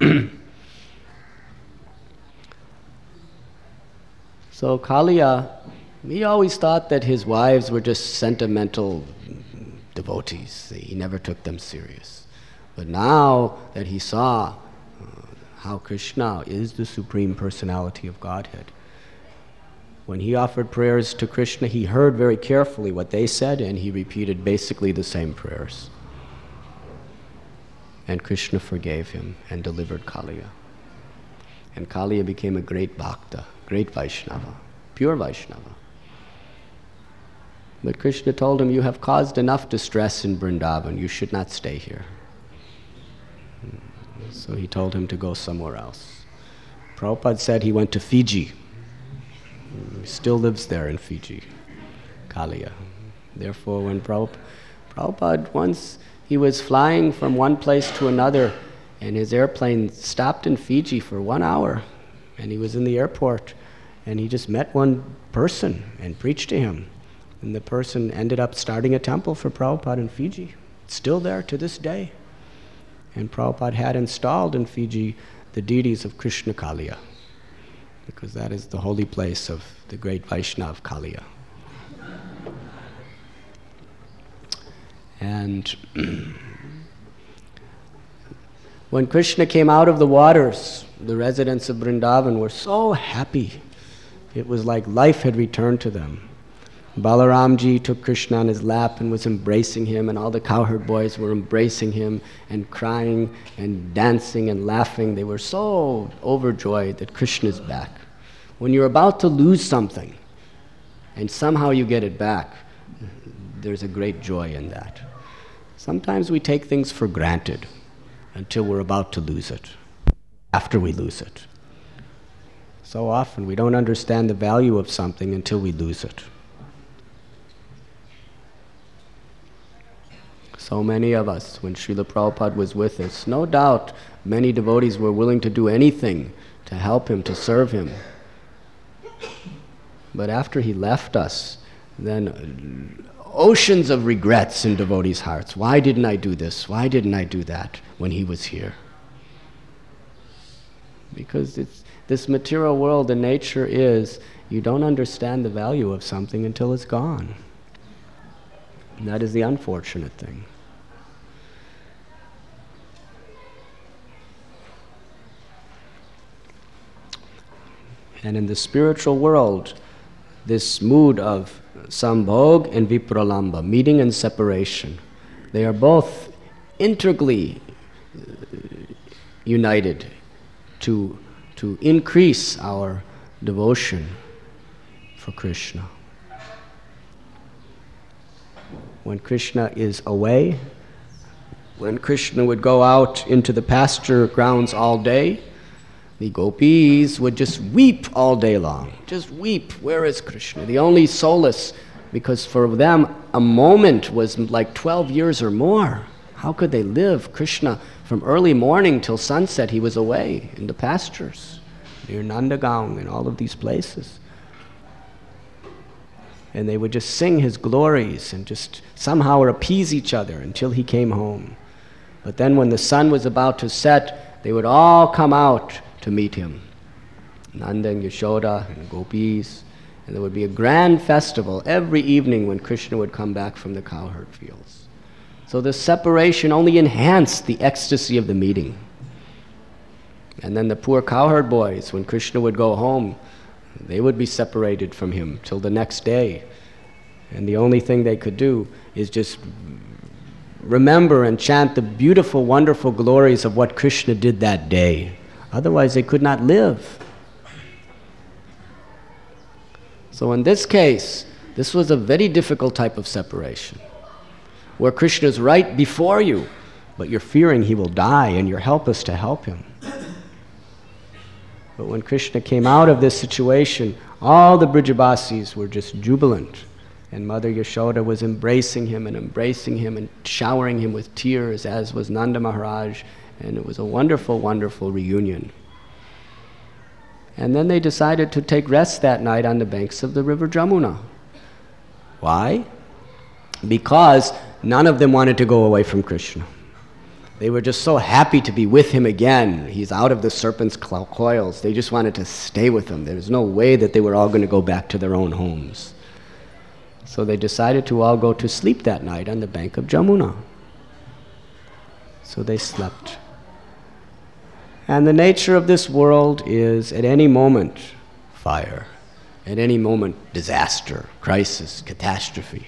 So Kaliya, he always thought that his wives were just sentimental devotees. He never took them serious. But now that he saw how Krishna is the Supreme Personality of Godhead, when he offered prayers to Krishna, he heard very carefully what they said, and he repeated basically the same prayers. And Krishna forgave him and delivered Kaliya. And Kaliya became a great Bhakta, great Vaishnava, pure Vaishnava. But Krishna told him, you have caused enough distress in Vrindavan, you should not stay here. So he told him to go somewhere else. Prabhupada said he went to Fiji. He still lives there in Fiji, Kaliya. Therefore, when Prabhupada once, he was flying from one place to another, And his airplane stopped in Fiji for 1 hour. And he was in the airport. And he just met one person and preached to him. And the person ended up starting a temple for Prabhupada in Fiji. It's still there to this day. And Prabhupada had installed in Fiji the deities of Krishna Kaliya, because that is the holy place of the great Vaishnav Kaliya. And when Krishna came out of the waters, the residents of Vrindavan were so happy. It was like life had returned to them. Balaramji took Krishna on his lap and was embracing him, and all the cowherd boys were embracing him and crying and dancing and laughing. They were so overjoyed that Krishna is back. When you're about to lose something and somehow you get it back, there's a great joy in that. Sometimes we take things for granted until we're about to lose it, after we lose it. So often we don't understand the value of something until we lose it. So many of us, when Srila Prabhupada was with us, no doubt many devotees were willing to do anything to help him, to serve him. But after he left us, then oceans of regrets in devotees' hearts. Why didn't I do this? Why didn't I do that when he was here? Because this material world, the nature is, you don't understand the value of something until it's gone. And that is the unfortunate thing. And in the spiritual world, this mood of sambhog and vipralamba, meeting and separation, they are both integrally united to increase our devotion for Krishna. When Krishna is away, when Krishna would go out into the pasture grounds all day, the gopis would just weep all day long. Just weep. Where is Krishna? The only solace, because for them a moment was like 12 years or more. How could they live? Krishna, from early morning till sunset, he was away in the pastures, near Nandagaon and all of these places. And they would just sing his glories and just somehow appease each other until he came home. But then when the sun was about to set, they would all come out to meet him. Nanda and Yashoda and gopis. And there would be a grand festival every evening when Krishna would come back from the cowherd fields. So the separation only enhanced the ecstasy of the meeting. And then the poor cowherd boys, when Krishna would go home, they would be separated from him till the next day. And the only thing they could do is just remember and chant the beautiful, wonderful glories of what Krishna did that day. Otherwise, they could not live. So in this case, this was a very difficult type of separation, where Krishna is right before you, but you're fearing he will die and you're helpless to help him. But when Krishna came out of this situation, all the Brijabasis were just jubilant. And Mother Yashoda was embracing him and showering him with tears, as was Nanda Maharaj. And it was a wonderful, wonderful reunion. And then they decided to take rest that night on the banks of the river Jamuna. Why? Because none of them wanted to go away from Krishna. They were just so happy to be with him again. He's out of the serpent's coils. They just wanted to stay with him. There was no way that they were all going to go back to their own homes. So they decided to all go to sleep that night on the bank of Jamuna. So they slept. And the nature of this world is, at any moment, fire. At any moment, disaster, crisis, catastrophe.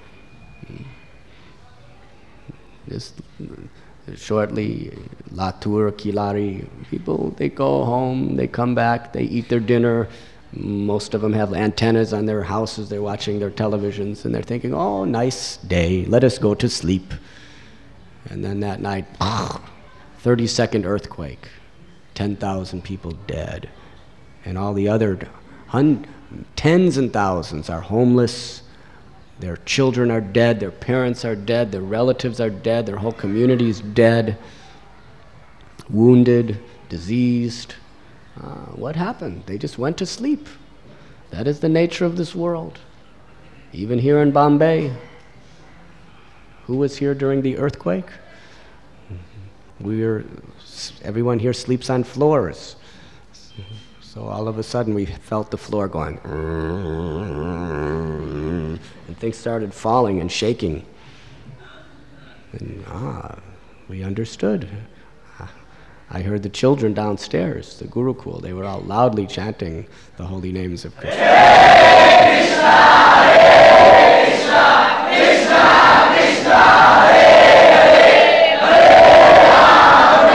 Shortly, Latur, Kilari, people, they go home, they come back, they eat their dinner. Most of them have antennas on their houses, they're watching their televisions, and they're thinking, oh, nice day, let us go to sleep. And then that night, 30-second earthquake, 10,000 people dead. And all the other tens and thousands are homeless. Their children are dead, their parents are dead, their relatives are dead, their whole community is dead. wounded, diseased. What happened? They just went to sleep. That is the nature of this world. Even here in Bombay, who was here during the earthquake? Everyone here sleeps on floors. So all of a sudden we felt the floor going, and things started falling and shaking. And we understood. I heard the children downstairs, the Gurukul, they were all loudly chanting the holy names of Krishna. Hare Krishna, Hare Krishna, Krishna Krishna, Hare Hare, Hare Ram,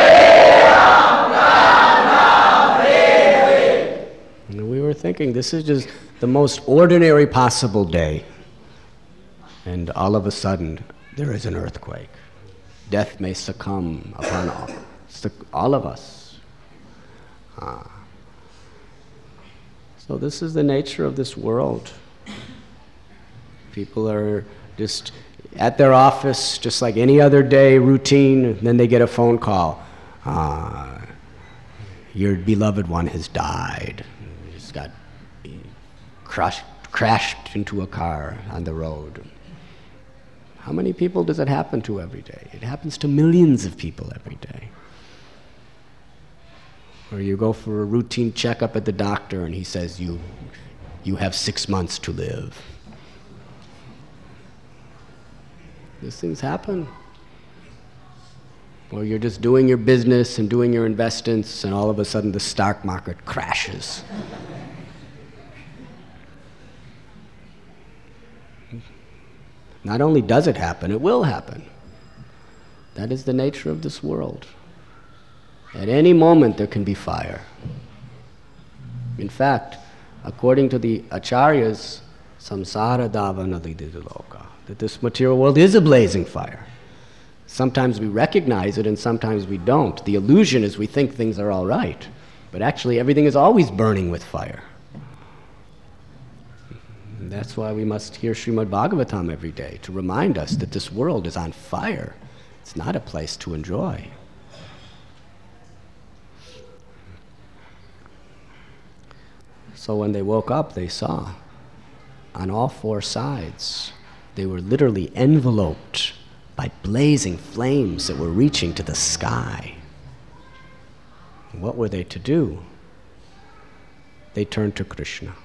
Ram Ram, Hare Hare. And we were thinking, this is just the most ordinary possible day. And all of a sudden, there is an earthquake. Death may succumb upon all of us. So this is the nature of this world. People are just at their office, just like any other day, routine, and then they get a phone call. Your beloved one has died. You just got crashed into a car on the road. How many people does it happen to every day? It happens to millions of people every day. Or you go for a routine checkup at the doctor and he says, you have 6 months to live. These things happen. Or you're just doing your business and doing your investments and all of a sudden the stock market crashes. Not only does it happen, it will happen. That is the nature of this world. At any moment there can be fire. In fact, according to the acharyas, samsara davana lididaloka, that this material world is a blazing fire. Sometimes we recognize it and sometimes we don't. The illusion is we think things are all right, but actually everything is always burning with fire. And that's why we must hear Srimad Bhagavatam every day, to remind us that this world is on fire. It's not a place to enjoy. So when they woke up, they saw on all four sides, they were literally enveloped by blazing flames that were reaching to the sky. What were they to do? They turned to Krishna.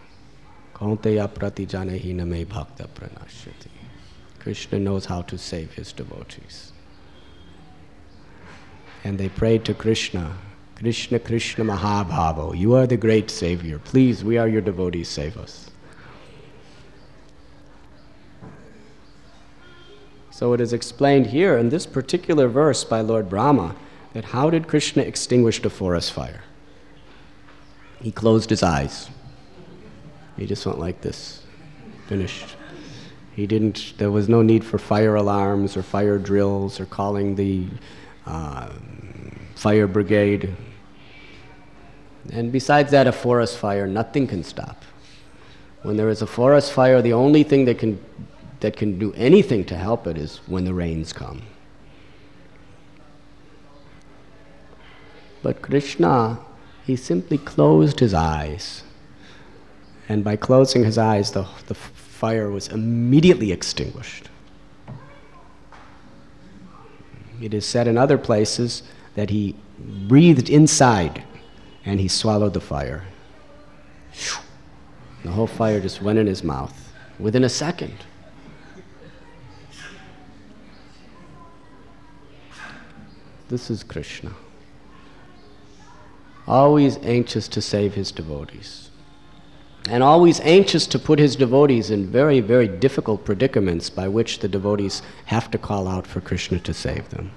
Krishna knows how to save his devotees. And they prayed to Krishna, Krishna, Krishna Mahabhavo, you are the great savior. Please, we are your devotees, save us. So it is explained here in this particular verse by Lord Brahma that how did Krishna extinguish the forest fire? He closed his eyes. He just went like this, finished. There was no need for fire alarms or fire drills or calling the fire brigade. And besides that, a forest fire, nothing can stop. When there is a forest fire, the only thing that can do anything to help it is when the rains come. But Krishna, he simply closed his eyes. And by closing his eyes, the fire was immediately extinguished. It is said in other places that he breathed inside and he swallowed the fire. The whole fire just went in his mouth within a second. This is Krishna, always anxious to save his devotees, and always anxious to put his devotees in very, very difficult predicaments by which the devotees have to call out for Krishna to save them.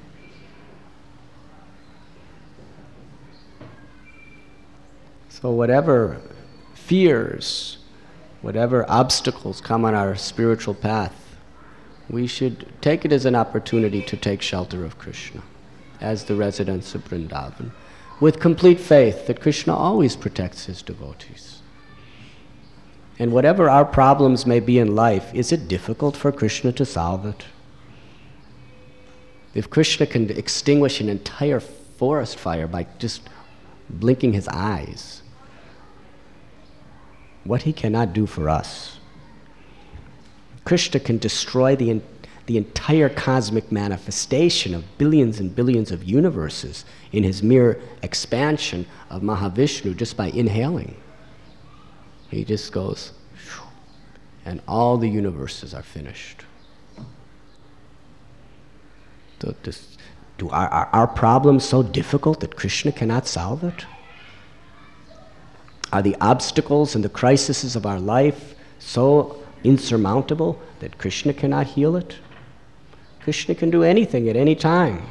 So whatever fears, whatever obstacles come on our spiritual path, we should take it as an opportunity to take shelter of Krishna as the residents of Vrindavan, with complete faith that Krishna always protects his devotees. And whatever our problems may be in life, is it difficult for Krishna to solve it? If Krishna can extinguish an entire forest fire by just blinking his eyes. What he cannot do for us. Krishna can destroy the entire cosmic manifestation of billions and billions of universes in his mere expansion of Mahavishnu just by inhaling. He just goes, and all the universes are finished. Are our problems so difficult that Krishna cannot solve it? Are the obstacles and the crises of our life so insurmountable that Krishna cannot heal it? Krishna can do anything at any time.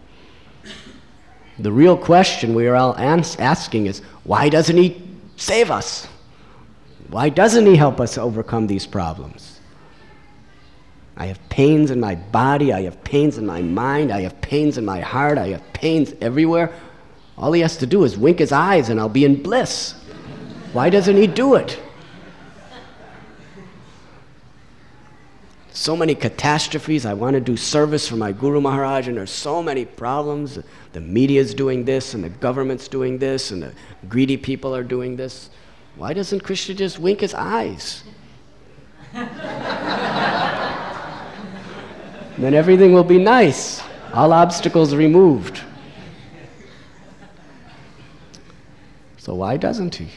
The real question we are all asking is, why doesn't he save us? Why doesn't he help us overcome these problems? I have pains in my body, I have pains in my mind, I have pains in my heart, I have pains everywhere. All he has to do is wink his eyes and I'll be in bliss. Why doesn't he do it? So many catastrophes. I want to do service for my Guru Maharaj, and there's so many problems. The media's doing this, and the government's doing this, and the greedy people are doing this. Why doesn't Krishna just wink his eyes? Then everything will be nice. All obstacles removed. So why doesn't he?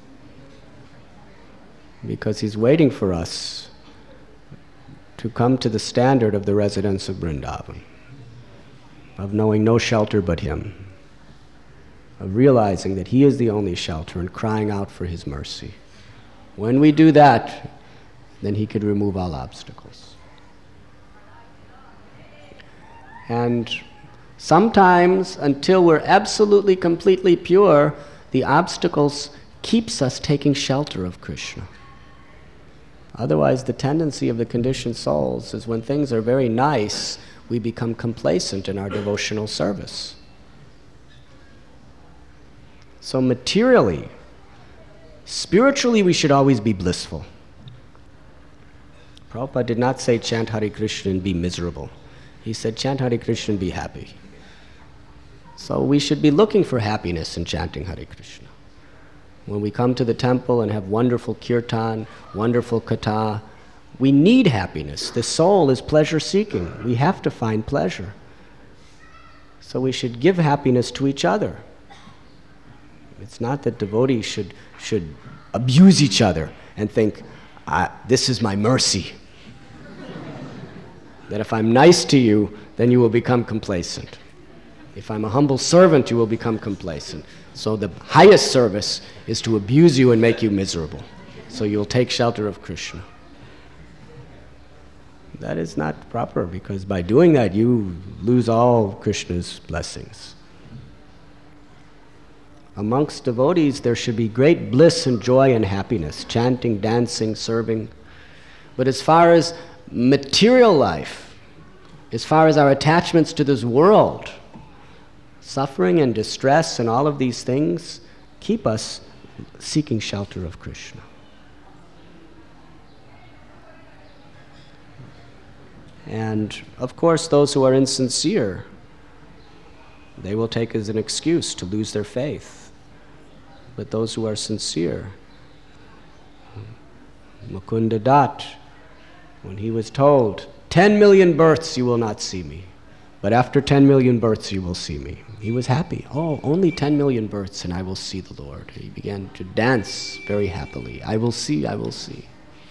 Because he's waiting for us to come to the standard of the residents of Vrindavan, of knowing no shelter but him, of realizing that he is the only shelter and crying out for his mercy. When we do that, then he could remove all obstacles. And sometimes, until we're absolutely, completely pure, the obstacles keeps us taking shelter of Krishna. Otherwise, the tendency of the conditioned souls is when things are very nice, we become complacent in our devotional service. So materially, spiritually, we should always be blissful. Prabhupada did not say chant Hare Krishna and be miserable. He said chant Hare Krishna and be happy. So we should be looking for happiness in chanting Hare Krishna. When we come to the temple and have wonderful kirtan, wonderful katha, we need happiness. The soul is pleasure-seeking. We have to find pleasure. So we should give happiness to each other. It's not that devotees should abuse each other and think, this is my mercy. That if I'm nice to you, then you will become complacent. If I'm a humble servant, you will become complacent. So the highest service is to abuse you and make you miserable. So you'll take shelter of Krishna. That is not proper, because by doing that, you lose all Krishna's blessings. Amongst devotees, there should be great bliss and joy and happiness, chanting, dancing, serving. But as far as material life, as far as our attachments to this world, suffering and distress and all of these things keep us seeking shelter of Krishna. And of course, those who are insincere, they will take as an excuse to lose their faith. But those who are sincere, Mukunda Dutt, when he was told, 10 million births you will not see me, but after 10 million births you will see me. He was happy. Oh, only 10 million births and I will see the Lord. He began to dance very happily. I will see, I will see.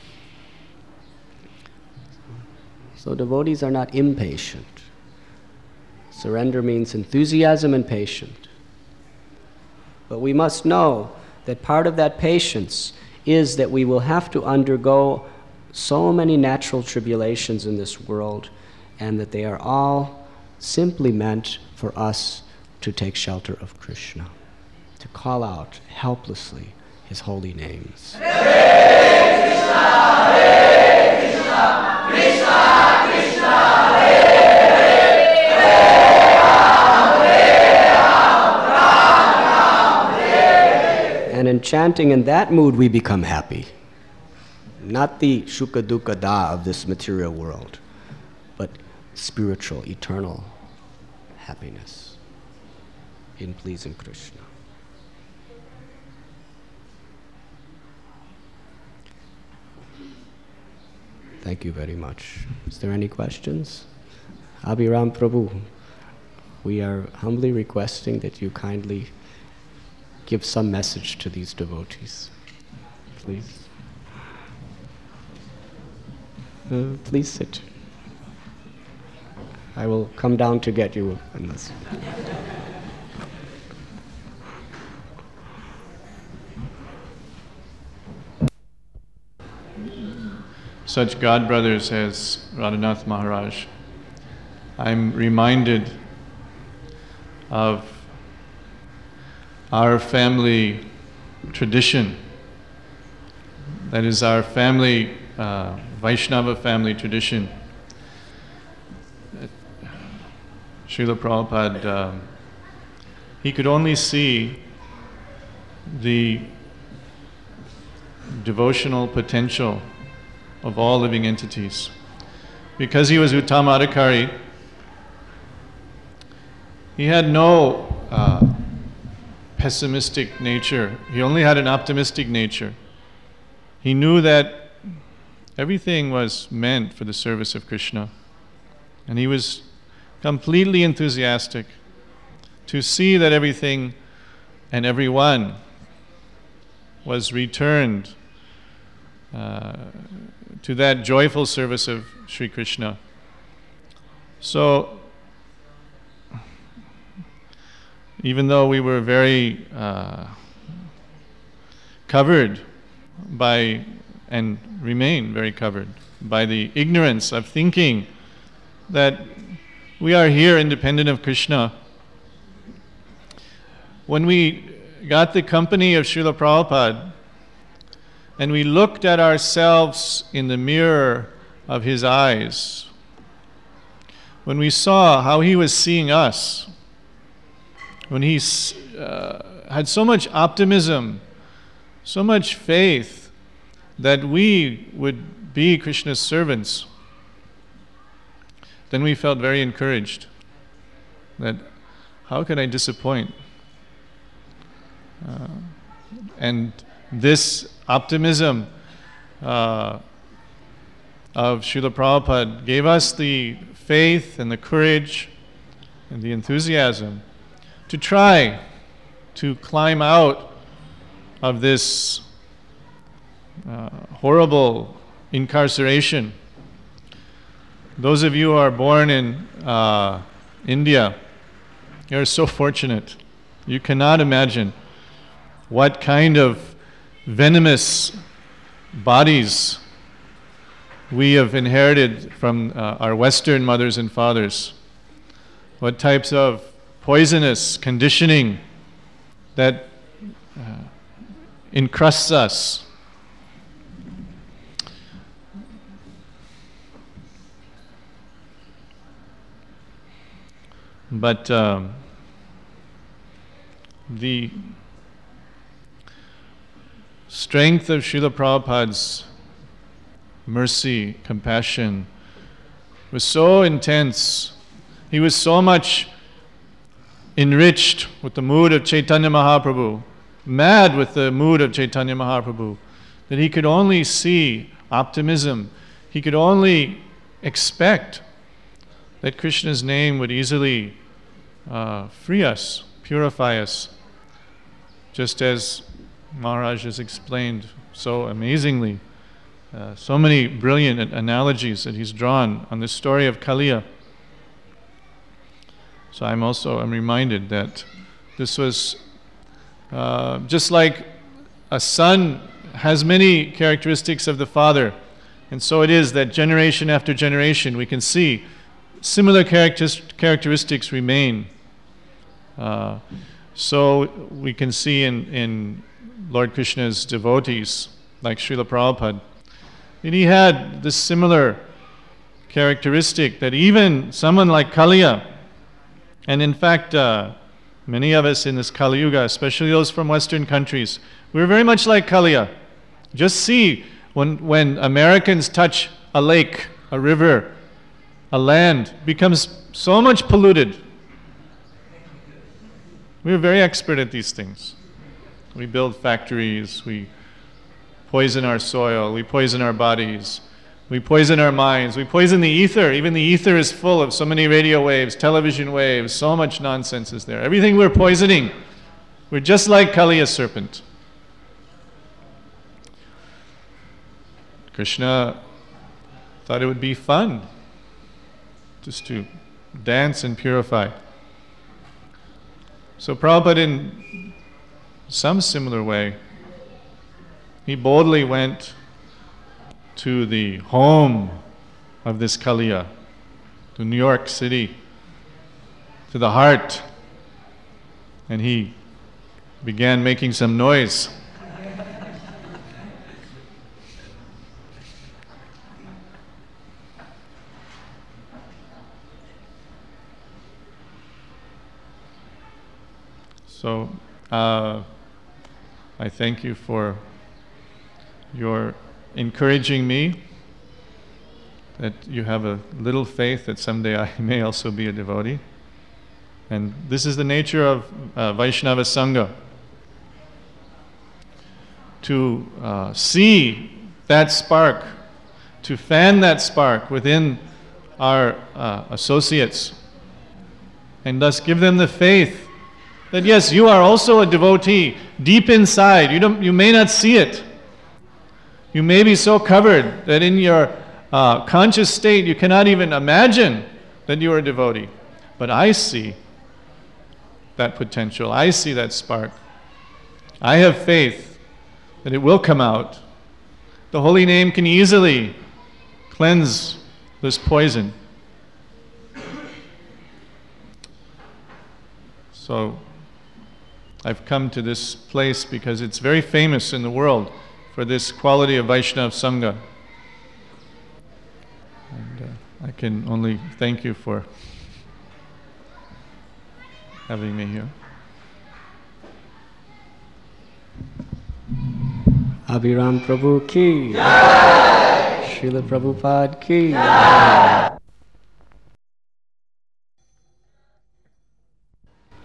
So devotees are not impatient. Surrender means enthusiasm and patience. But we must know that part of that patience is that we will have to undergo so many natural tribulations in this world, and that they are all simply meant for us to take shelter of Krishna, to call out helplessly his holy names. Hare Krishna, Hare Krishna, Krishna Krishna, Hare Hare, Hare Ram, Hare Ram, Ram Ram, Hare Hare. And in chanting in that mood, we become happy. Not the shuka dukkha da of this material world, but spiritual, eternal happiness. in pleasing Krishna. Thank you very much. Is there any questions? Abhiram Prabhu, we are humbly requesting that you kindly give some message to these devotees. Please. Please sit. I will come down to get you unless... Such God brothers as Radhanath Maharaj, I'm reminded of our family tradition. That is our family, Vaishnava family tradition. Srila Prabhupada, he could only see the devotional potential of all living entities. Because he was Uttama Adhikari, he had no pessimistic nature. He only had an optimistic nature. He knew that everything was meant for the service of Krishna. And he was completely enthusiastic to see that everything and everyone was returned to that joyful service of Sri Krishna. So, even though we were very covered by, and remain very covered by the ignorance of thinking that we are here independent of Krishna, when we got the company of Srila Prabhupada and we looked at ourselves in the mirror of his eyes, when we saw how he was seeing us, when he had so much optimism, so much faith that we would be Krishna's servants, then we felt very encouraged that how could I disappoint? And this optimism of Srila Prabhupada gave us the faith and the courage and the enthusiasm to try to climb out of this horrible incarceration. Those of you who are born in India, you're so fortunate. You cannot imagine what kind of venomous bodies we have inherited from our Western mothers and fathers. What types of poisonous conditioning that encrusts us. But the strength of Srila Prabhupada's mercy, compassion was so intense. He was so much enriched with the mood of Chaitanya Mahaprabhu, mad with the mood of Chaitanya Mahaprabhu, that he could only see optimism. He could only expect that Krishna's name would easily free us, purify us, just as Maharaj has explained so amazingly. So many brilliant analogies that he's drawn on the story of Kaliya. So I'm reminded that this was just like a son has many characteristics of the father, and so it is that generation after generation we can see similar characteristics remain. So we can see in Lord Krishna's devotees, like Srila Prabhupada, that he had this similar characteristic, that even someone like Kaliya, and in fact, many of us in this Kali Yuga, especially those from Western countries, we're very much like Kaliya. Just see, when Americans touch a lake, a river, a land, becomes so much polluted. We were very expert at these things. We build factories, we poison our soil, we poison our bodies, we poison our minds, we poison the ether. Even the ether is full of so many radio waves, television waves, so much nonsense is there. Everything we're poisoning. We're just like Kaliya serpent. Krishna thought it would be fun just to dance and purify. So Prabhupada, in some similar way, he boldly went to the home of this Kaliya, to New York City, to the heart, and he began making some noise. So, I thank you for your encouraging me, that you have a little faith that someday I may also be a devotee. And this is the nature of Vaishnava Sangha. To see that spark, to fan that spark within our associates, and thus give them the faith that yes, you are also a devotee deep inside. You may not see it. You may be so covered that in your conscious state you cannot even imagine that you are a devotee. But I see that potential. I see that spark. I have faith that it will come out. The holy name can easily cleanse this poison. So I've come to this place because it's very famous in the world for this quality of Vaishnava Sangha. And I can only thank you for having me here. Abhiram Prabhu ki, Srila Prabhupada ki.